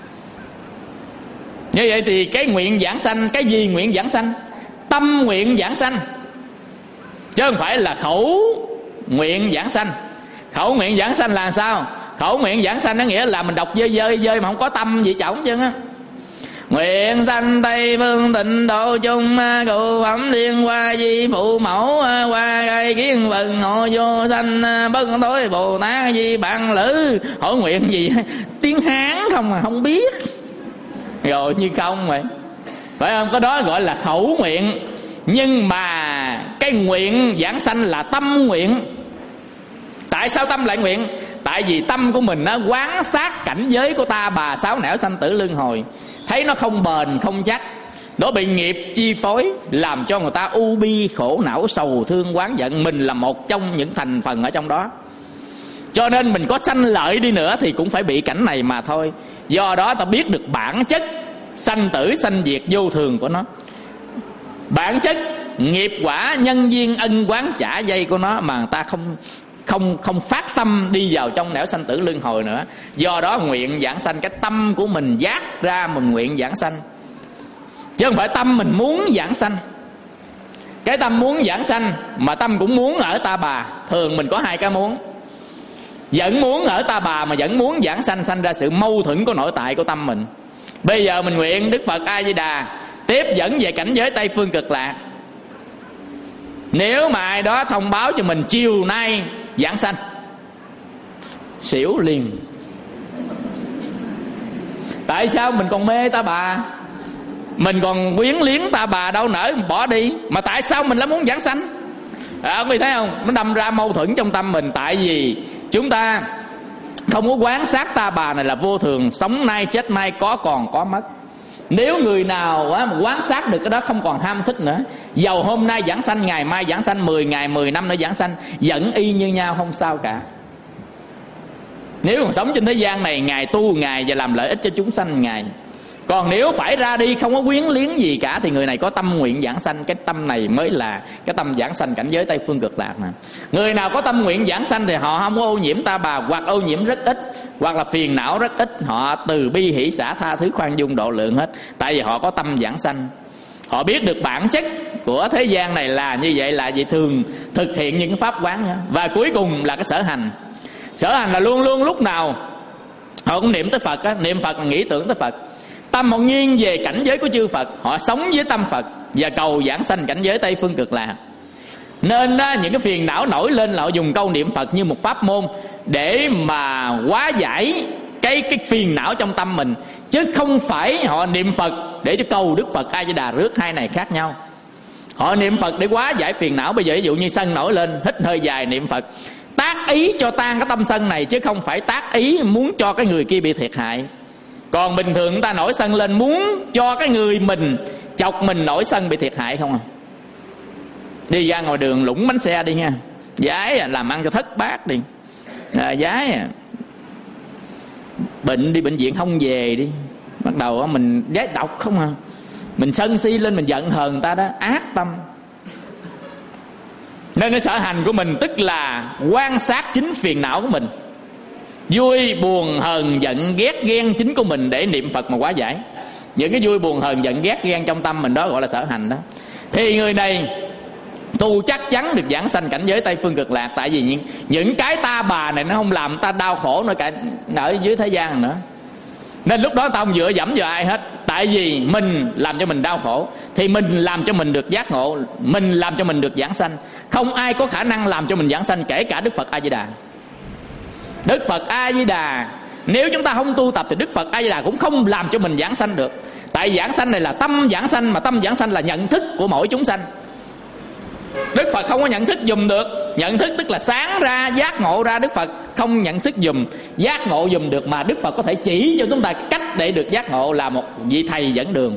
Như vậy thì cái nguyện giảng sanh, cái gì nguyện giảng sanh? Tâm nguyện giảng sanh, chứ không phải là khẩu nguyện giảng sanh. Khẩu nguyện giảng sanh là sao? Khẩu nguyện giảng sanh nó nghĩa là mình đọc dơi dơi dơi mà không có tâm gì trọng chứ á. Nguyện sanh Tây Phương Tịnh Độ chung, cụ phẩm liên hoa di phụ mẫu, qua gây kiến vần hộ vô sanh, bất tối Bồ Tát di bạn lữ. Hỏi nguyện gì? Tiếng Hán không mà không biết, rồi như không vậy, phải không? Có đó gọi là khẩu nguyện. Nhưng mà cái nguyện giảng sanh là tâm nguyện. Tại sao tâm lại nguyện? Tại vì tâm của mình nó quán sát cảnh giới của ta bà sáu nẻo sanh tử luân hồi, thấy nó không bền không chắc, nó bị nghiệp chi phối, làm cho người ta u bi khổ não sầu thương oán giận. Mình là một trong những thành phần ở trong đó, cho nên mình có sanh lợi đi nữa thì cũng phải bị cảnh này mà thôi. Do đó ta biết được bản chất sanh tử sanh diệt vô thường của nó, bản chất nghiệp quả nhân duyên ân quán trả dây của nó, mà người ta không không không phát tâm đi vào trong nẻo sanh tử luân hồi nữa. Do đó nguyện giảng sanh, cái tâm của mình giác ra mình nguyện giảng sanh, chứ không phải tâm mình muốn giảng sanh. Cái tâm muốn giảng sanh mà tâm cũng muốn ở ta bà. Thường mình có hai cái muốn, vẫn muốn ở ta bà mà vẫn muốn giảng sanh, sanh ra sự mâu thuẫn của nội tại của tâm mình. Bây giờ mình nguyện Đức Phật A Di Đà tiếp dẫn về cảnh giới Tây Phương Cực Lạc. Nếu mà ai đó thông báo cho mình chiều nay giảng sanh, xỉu liền. Tại sao? Mình còn mê ta bà, mình còn quyến liếng ta bà, đâu nỡ bỏ đi. Mà tại sao mình lại muốn giảng sanh? À, quý vị thấy không? Nó đâm ra mâu thuẫn trong tâm mình. Tại vì chúng ta không có quán sát ta bà này là vô thường, sống nay chết mai, có còn có mất. Nếu người nào á, mà quán sát được cái đó, không còn ham thích nữa, dầu hôm nay giảng sanh, ngày mai giảng sanh, mười ngày, mười năm nữa giảng sanh, vẫn y như nhau, không sao cả. Nếu còn sống trên thế gian này, Ngài tu Ngài và làm lợi ích cho chúng sanh Ngài. Còn nếu phải ra đi không có quyến liếng gì cả, thì người này có tâm nguyện giảng sanh. Cái tâm này mới là cái tâm giảng sanh cảnh giới Tây Phương Cực Lạc nè. Người nào có tâm nguyện giảng sanh thì họ không có ô nhiễm ta bà, hoặc ô nhiễm rất ít, hoặc là phiền não rất ít. Họ từ bi hỷ xả tha thứ khoan dung độ lượng hết. Tại vì họ có tâm giảng sanh, họ biết được bản chất của thế gian này là như vậy, là vậy, thường thực hiện những pháp quán. Và cuối cùng là cái sở hành. Sở hành là luôn luôn lúc nào họ cũng niệm tới Phật á. Niệm Phật là nghĩ tưởng tới Phật. Tâm họ nghiêng về cảnh giới của chư Phật, họ sống với tâm Phật và cầu giảng sanh cảnh giới Tây Phương Cực Lạc. Nên đó, những cái phiền não nổi lên là họ dùng câu niệm Phật như một pháp môn để mà hóa giải cái cái phiền não trong tâm mình, chứ không phải họ niệm Phật để cho cầu Đức Phật A Di Đà rước. Hai này khác nhau. Họ niệm Phật để hóa giải phiền não. Bây giờ ví dụ như sân nổi lên, hít hơi dài niệm Phật, tác ý cho tan cái tâm sân này, chứ không phải tác ý muốn cho cái người kia bị thiệt hại. Còn bình thường người ta nổi sân lên muốn cho cái người mình chọc mình nổi sân bị thiệt hại không à. Đi ra ngoài đường lũng bánh xe đi nha, giái à, làm ăn cho thất bát đi à, giái à, bệnh đi bệnh viện không về đi, bắt đầu mình giái độc không à, mình sân si lên, mình giận hờn người ta đó, ác tâm. Nên cái sở hành của mình tức là quan sát chính phiền não của mình, vui buồn hờn giận ghét ghen chính của mình để niệm Phật mà hóa giải. Những cái vui buồn hờn giận ghét ghen trong tâm mình đó gọi là sở hành đó. Thì người này tu chắc chắn được giảng sanh cảnh giới Tây Phương Cực Lạc. Tại vì những, những cái ta bà này nó không làm ta đau khổ nữa cả ở dưới thế gian nữa. Nên lúc đó ta không dựa dẫm vào ai hết. Tại vì mình làm cho mình đau khổ thì mình làm cho mình được giác ngộ, mình làm cho mình được giảng sanh. Không ai có khả năng làm cho mình giảng sanh, kể cả Đức Phật A Di Đà. Đức Phật A Di Đà, nếu chúng ta không tu tập thì Đức Phật A Di Đà cũng không làm cho mình giảng sanh được. Tại giảng sanh này là tâm giảng sanh, mà tâm giảng sanh là nhận thức của mỗi chúng sanh. Đức Phật không có nhận thức dùm được. Nhận thức tức là sáng ra, giác ngộ ra. Đức Phật không nhận thức dùm, giác ngộ dùm được. Mà Đức Phật có thể chỉ cho chúng ta cách để được giác ngộ, là một vị thầy dẫn đường.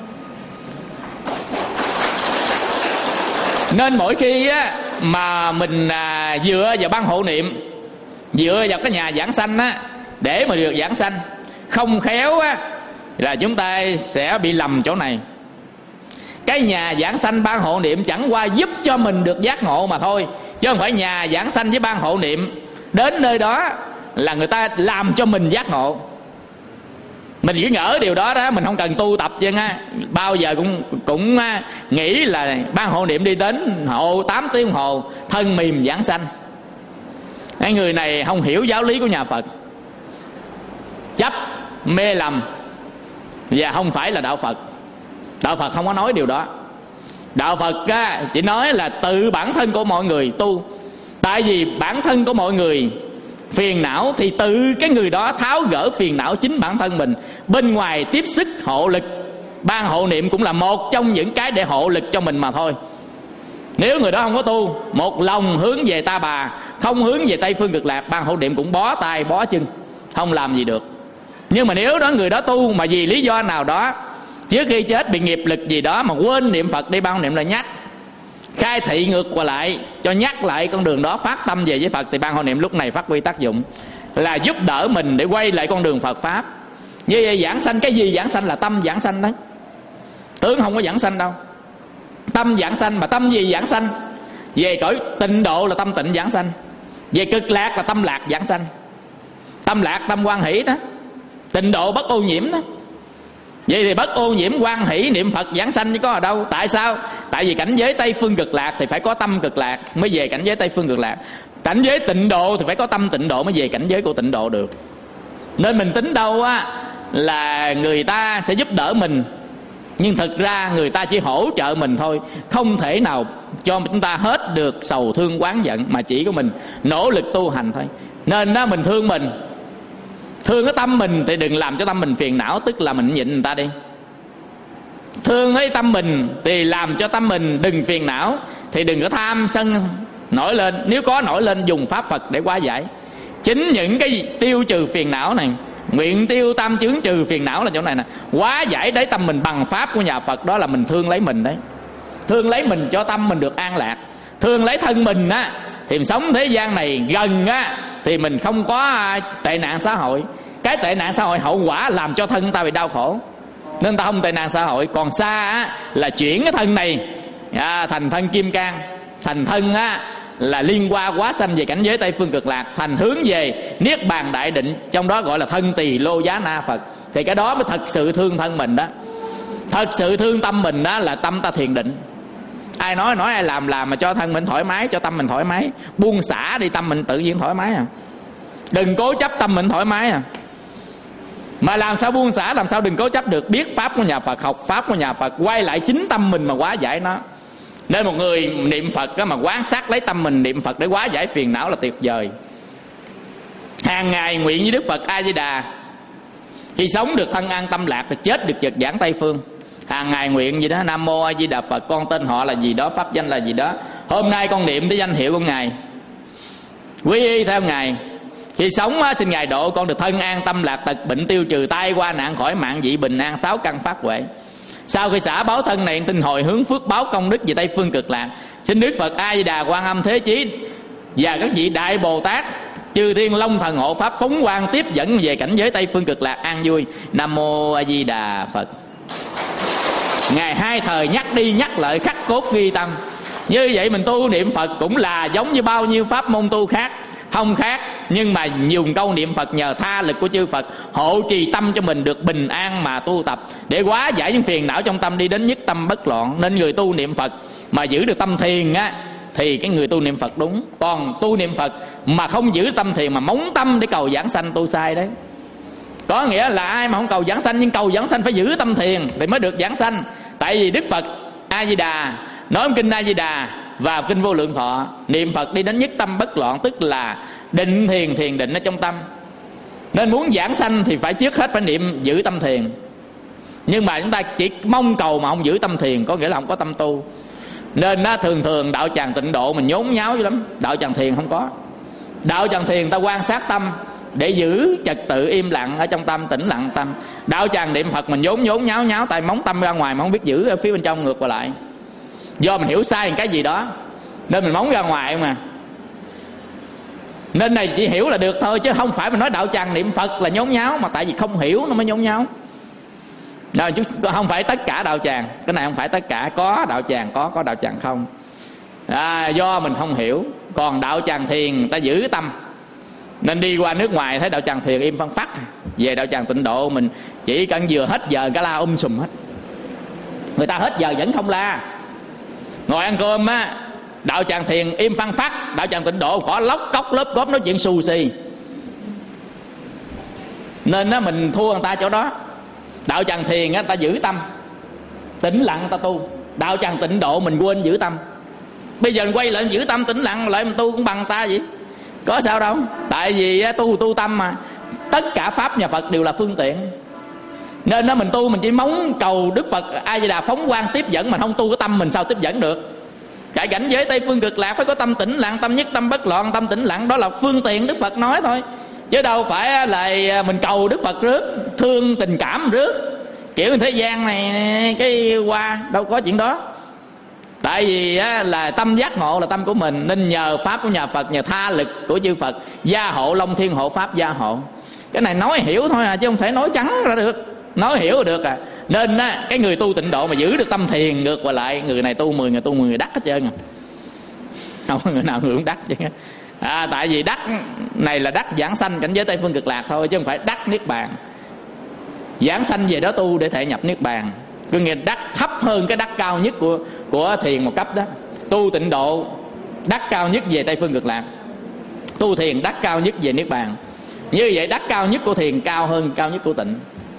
Nên mỗi khi á, mà mình à, dựa vào ban hộ niệm, dựa vào cái nhà giảng sanh á, để mà được giảng sanh, không khéo á, là chúng ta sẽ bị lầm chỗ này. Cái nhà giảng sanh ban hộ niệm chẳng qua giúp cho mình được giác ngộ mà thôi, chứ không phải nhà giảng sanh với ban hộ niệm đến nơi đó là người ta làm cho mình giác ngộ. Mình chỉ ngỡ điều đó đó, mình không cần tu tập chứ ha. Bao giờ cũng cũng nghĩ là ban hộ niệm đi đến hộ tám tiếng đồng hồ, thân mềm giảng sanh. Cái người này không hiểu giáo lý của nhà Phật, chấp mê lầm, và không phải là đạo Phật. Đạo Phật không có nói điều đó. Đạo Phật á, chỉ nói là tự bản thân của mọi người tu. Tại vì bản thân của mọi người phiền não, thì tự cái người đó tháo gỡ phiền não chính bản thân mình. Bên ngoài tiếp sức hộ lực, ban hộ niệm cũng là một trong những cái để hộ lực cho mình mà thôi. Nếu người đó không có tu, một lòng hướng về ta bà, không hướng về Tây Phương Cực Lạc, ban hộ niệm cũng bó tay bó chân, không làm gì được. Nhưng mà nếu đó người đó tu mà vì lý do nào đó, trước khi chết bị nghiệp lực gì đó mà quên niệm Phật, đi ban hộ niệm là nhắc, khai thị ngược qua lại, cho nhắc lại con đường đó, phát tâm về với Phật, thì ban hộ niệm lúc này phát huy tác dụng là giúp đỡ mình để quay lại con đường Phật Pháp. Như vậy giảng sanh, cái gì giảng sanh? Là tâm giảng sanh đấy. Tướng không có giảng sanh đâu. Tâm giảng sanh. Mà tâm gì giảng sanh? Về cõi tịnh độ là tâm tịnh giảng sanh, về cực lạc là tâm lạc giảng sanh. Tâm lạc tâm hoan hỷ đó, tịnh độ bất ô nhiễm đó. Vậy thì bất ô nhiễm hoan hỷ niệm Phật giảng sanh chứ có ở đâu. Tại sao? Tại vì cảnh giới Tây Phương Cực Lạc thì phải có tâm cực lạc mới về cảnh giới Tây Phương Cực Lạc. Cảnh giới tịnh độ thì phải có tâm tịnh độ mới về cảnh giới của tịnh độ được. Nên mình tính đâu á là người ta sẽ giúp đỡ mình, nhưng thực ra người ta chỉ hỗ trợ mình thôi, không thể nào cho chúng ta hết được sầu thương oán giận, mà chỉ có mình nỗ lực tu hành thôi. Nên đó, mình thương mình, thương cái tâm mình thì đừng làm cho tâm mình phiền não, tức là mình nhịn người ta đi. Thương cái tâm mình thì làm cho tâm mình đừng phiền não, thì đừng có tham sân nổi lên. Nếu có nổi lên, dùng pháp Phật để hóa giải. Chính những cái tiêu trừ phiền não này, nguyện tiêu tam chướng trừ phiền não là chỗ này nè. Hóa giải đáy tâm mình bằng pháp của nhà Phật, đó là mình thương lấy mình đấy. Thương lấy mình cho tâm mình được an lạc. Thương lấy thân mình á, thì mình sống thế gian này gần á, thì mình không có tệ nạn xã hội. Cái tệ nạn xã hội hậu quả làm cho thân ta bị đau khổ, nên ta không tệ nạn xã hội. Còn xa á, là chuyển cái thân này à, thành thân kim cang, thành thân á, là liên qua hóa sanh về cảnh giới Tây Phương Cực Lạc, thành hướng về Niết Bàn Đại Định, trong đó gọi là thân tỳ lô giá na Phật. Thì cái đó mới thật sự thương thân mình đó. Thật sự thương tâm mình đó là tâm ta thiền định. Ai nói nói ai làm làm mà cho thân mình thoải mái, cho tâm mình thoải mái. Buông xả đi, tâm mình tự nhiên thoải mái à. Đừng cố chấp tâm mình thoải mái à. Mà làm sao buông xả, làm sao đừng cố chấp được. Biết pháp của nhà Phật, học pháp của nhà Phật, quay lại chính tâm mình mà hóa giải nó. Nên một người niệm Phật đó, mà quán sát lấy tâm mình niệm Phật để hóa giải phiền não là tuyệt vời. Hàng ngày nguyện với Đức Phật A Di Đà, khi sống được thân an tâm lạc, thì chết được Phật giảng Tây Phương. Hàng ngày nguyện gì đó, Nam Mô A Di Đà Phật, con tên họ là gì đó, pháp danh là gì đó. Hôm nay con niệm tới danh hiệu của Ngài, quy y theo Ngài. Khi sống xin Ngài độ con được thân an tâm lạc, tật bệnh tiêu trừ, tai qua nạn khỏi mạng, dị bình an, sáu căn phát huệ. Sau khi xả báo thân này, tin hồi hướng phước báo công đức về Tây Phương Cực Lạc. Xin Đức Phật A Di Đà, Quan Âm Thế Chí và các vị Đại Bồ Tát, chư thiên long thần hộ pháp phóng quang tiếp dẫn về cảnh giới Tây Phương Cực Lạc an vui. Nam Mô A Di Đà Phật. Ngày hai thời nhắc đi nhắc lại, khắc cốt ghi tâm. Như vậy mình tu niệm Phật cũng là giống như bao nhiêu pháp môn tu khác, không khác. Nhưng mà dùng câu niệm Phật nhờ tha lực của chư Phật hộ trì tâm cho mình được bình an mà tu tập, để hóa giải những phiền não trong tâm, đi đến nhất tâm bất loạn. Nên người tu niệm Phật mà giữ được tâm thiền á, thì cái người tu niệm Phật đúng. Còn tu niệm Phật mà không giữ tâm thiền mà móng tâm để cầu giảng sanh, tu sai đấy. Có nghĩa là ai mà không cầu giảng sanh, nhưng cầu giảng sanh phải giữ tâm thiền thì mới được giảng sanh. Tại vì Đức Phật A Di Đà nói kinh A Di Đà và kinh Vô Lượng Thọ, niệm Phật đi đến nhất tâm bất loạn, tức là định thiền, thiền định ở trong tâm. Nên muốn giảng sanh thì phải trước hết phải niệm giữ tâm thiền. Nhưng mà chúng ta chỉ mong cầu mà không giữ tâm thiền, có nghĩa là không có tâm tu. Nên nó thường thường đạo tràng tịnh độ mình nhốn nháo dữ lắm. Đạo tràng thiền không có. Đạo tràng thiền ta quan sát tâm để giữ trật tự im lặng ở trong tâm, tĩnh lặng tâm. Đạo tràng niệm Phật mình nhốn nhốn nháo nháo, tại móng tâm ra ngoài mà không biết giữ ở phía bên trong, ngược qua lại. Do mình hiểu sai cái gì đó nên mình móng ra ngoài mà. Nên này chỉ hiểu là được thôi, chứ không phải mình nói đạo tràng niệm Phật là nhốn nháo, mà tại vì không hiểu nó mới nhốn nháo. Rồi, chứ không phải tất cả đạo tràng, cái này không phải tất cả, có đạo tràng có, có đạo tràng không. À, do mình không hiểu. Còn đạo tràng thiền ta giữ tâm. Nên đi qua nước ngoài thấy đạo tràng thiền im phăng phắc, về đạo tràng tịnh độ mình chỉ cần vừa hết giờ cái la um sùm hết. Người ta hết giờ vẫn không la. Ngồi ăn cơm á, đạo tràng thiền im phăng phắc, đạo tràng tịnh độ khỏi lóc cốc lớp cốp nói chuyện xù xì. Nên á mình thua người ta chỗ đó. Đạo tràng thiền á ta giữ tâm tĩnh lặng ta tu. Đạo tràng tịnh độ mình quên giữ tâm. Bây giờ mình quay lại giữ tâm tĩnh lặng lại mình tu cũng bằng ta vậy, có sao đâu. Tại vì tu tu tâm mà. Tất cả pháp nhà Phật đều là phương tiện. Nên đó mình tu mình chỉ mong cầu Đức Phật A Di Đà phóng quang tiếp dẫn, mình không tu cái tâm mình sao tiếp dẫn được. Cả cảnh giới Tây Phương Cực Lạc phải có tâm tĩnh lặng, tâm nhất tâm bất loạn, tâm tĩnh lặng đó là phương tiện Đức Phật nói thôi. Chứ đâu phải là mình cầu Đức Phật rước, thương tình cảm rước. Kiểu thế gian này cái qua đâu có chuyện đó. Tại vì á, là tâm giác ngộ là tâm của mình. Nên nhờ pháp của nhà Phật, nhờ tha lực của chư Phật gia hộ, Long Thiên hộ pháp gia hộ. Cái này nói hiểu thôi à, chứ không thể nói trắng ra được. Nói hiểu là được à. Nên á, cái người tu tịnh độ mà giữ được tâm thiền, ngược qua lại người này tu mười, người tu mười người đắc hết trơn à. Không có người nào người cũng đắc chứ. À, tại vì đắc này là đắc giảng sanh cảnh giới Tây Phương Cực Lạc thôi, chứ không phải đắc niết bàn. Giảng sanh về đó tu để thể nhập niết bàn. Cứ nghe đắc thấp hơn cái đắc cao nhất của của thiền một cấp đó. Tu tịnh độ đắc cao nhất về Tây Phương Cực Lạc, tu thiền đắc cao nhất về niết bàn. Như vậy đắc cao nhất của thiền cao hơn cao nhất của tịnh.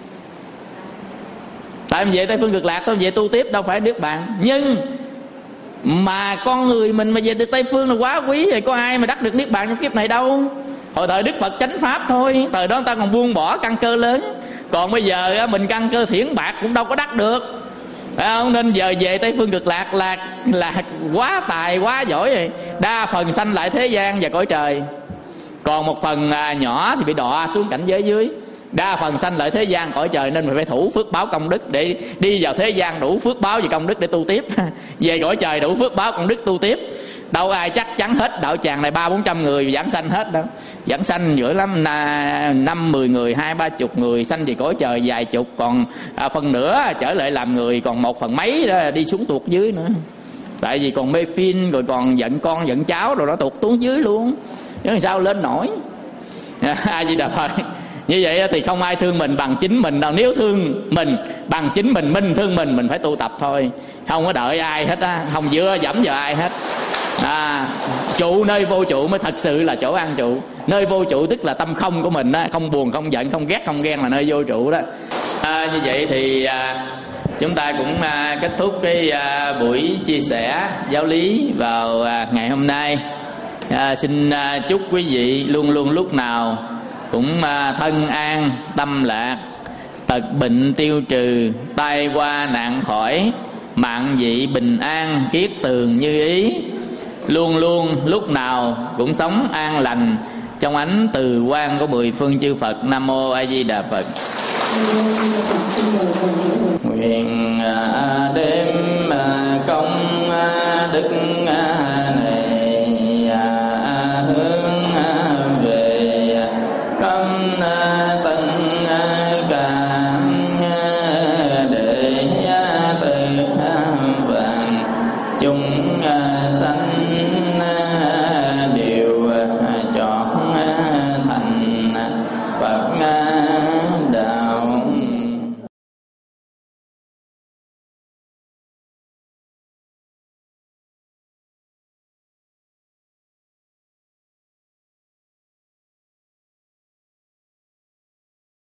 Tại mình về Tây Phương Cực Lạc thôi, về tu tiếp đâu phải niết bàn. Nhưng mà con người mình mà về được Tây Phương là quá quý rồi, có ai mà đắc được niết bàn trong kiếp này đâu. Hồi thời Đức Phật chánh pháp thôi, thời đó người ta còn buông bỏ căn cơ lớn. Còn bây giờ mình căn cơ thiển bạc cũng đâu có đắc được, phải không? Nên giờ về Tây Phương Cực Lạc là là quá tài quá giỏi rồi. Đa phần sanh lại thế gian và cõi trời, còn một phần nhỏ thì bị đọa xuống cảnh giới dưới. Đa phần sanh lại thế gian cõi trời, nên mình phải thủ phước báo công đức để đi vào thế gian đủ phước báo và công đức để tu tiếp. Về cõi trời đủ phước báo công đức tu tiếp. Đâu ai chắc chắn hết đạo tràng này ba bốn trăm người giảng sanh hết đâu. Giảng sanh dữ lắm, năm mười người, hai ba chục người sanh về cõi trời vài chục, còn à, phần nữa trở lại làm người, còn một phần mấy đó đi xuống tuột dưới nữa. Tại vì còn mê phiên, rồi còn giận con giận cháu rồi đó, tuột xuống dưới luôn, chứ làm sao lên nổi. A Di Đà Phật. Như vậy thì không ai thương mình bằng chính mình đâu. Nếu thương mình bằng chính mình, mình thương mình, mình phải tu tập thôi, không có đợi ai hết á, không dựa dẫm vào ai hết. À, trụ nơi vô trụ mới thật sự là chỗ an trụ. Nơi vô trụ tức là tâm không của mình á, không buồn, không giận, không ghét, không ghen là nơi vô trụ đó. À, như vậy thì à, chúng ta cũng à, kết thúc cái à, buổi chia sẻ giáo lý vào à, ngày hôm nay. À, xin à, chúc quý vị luôn luôn lúc nào cũng à, thân an, tâm lạc, tật bệnh tiêu trừ, tai qua nạn khỏi, mạng vị bình an, kiết tường như ý. Luôn luôn lúc nào cũng sống an lành trong ánh từ quang của mười phương chư Phật. Nam mô A Di Đà Phật. Nguyện đêm công đức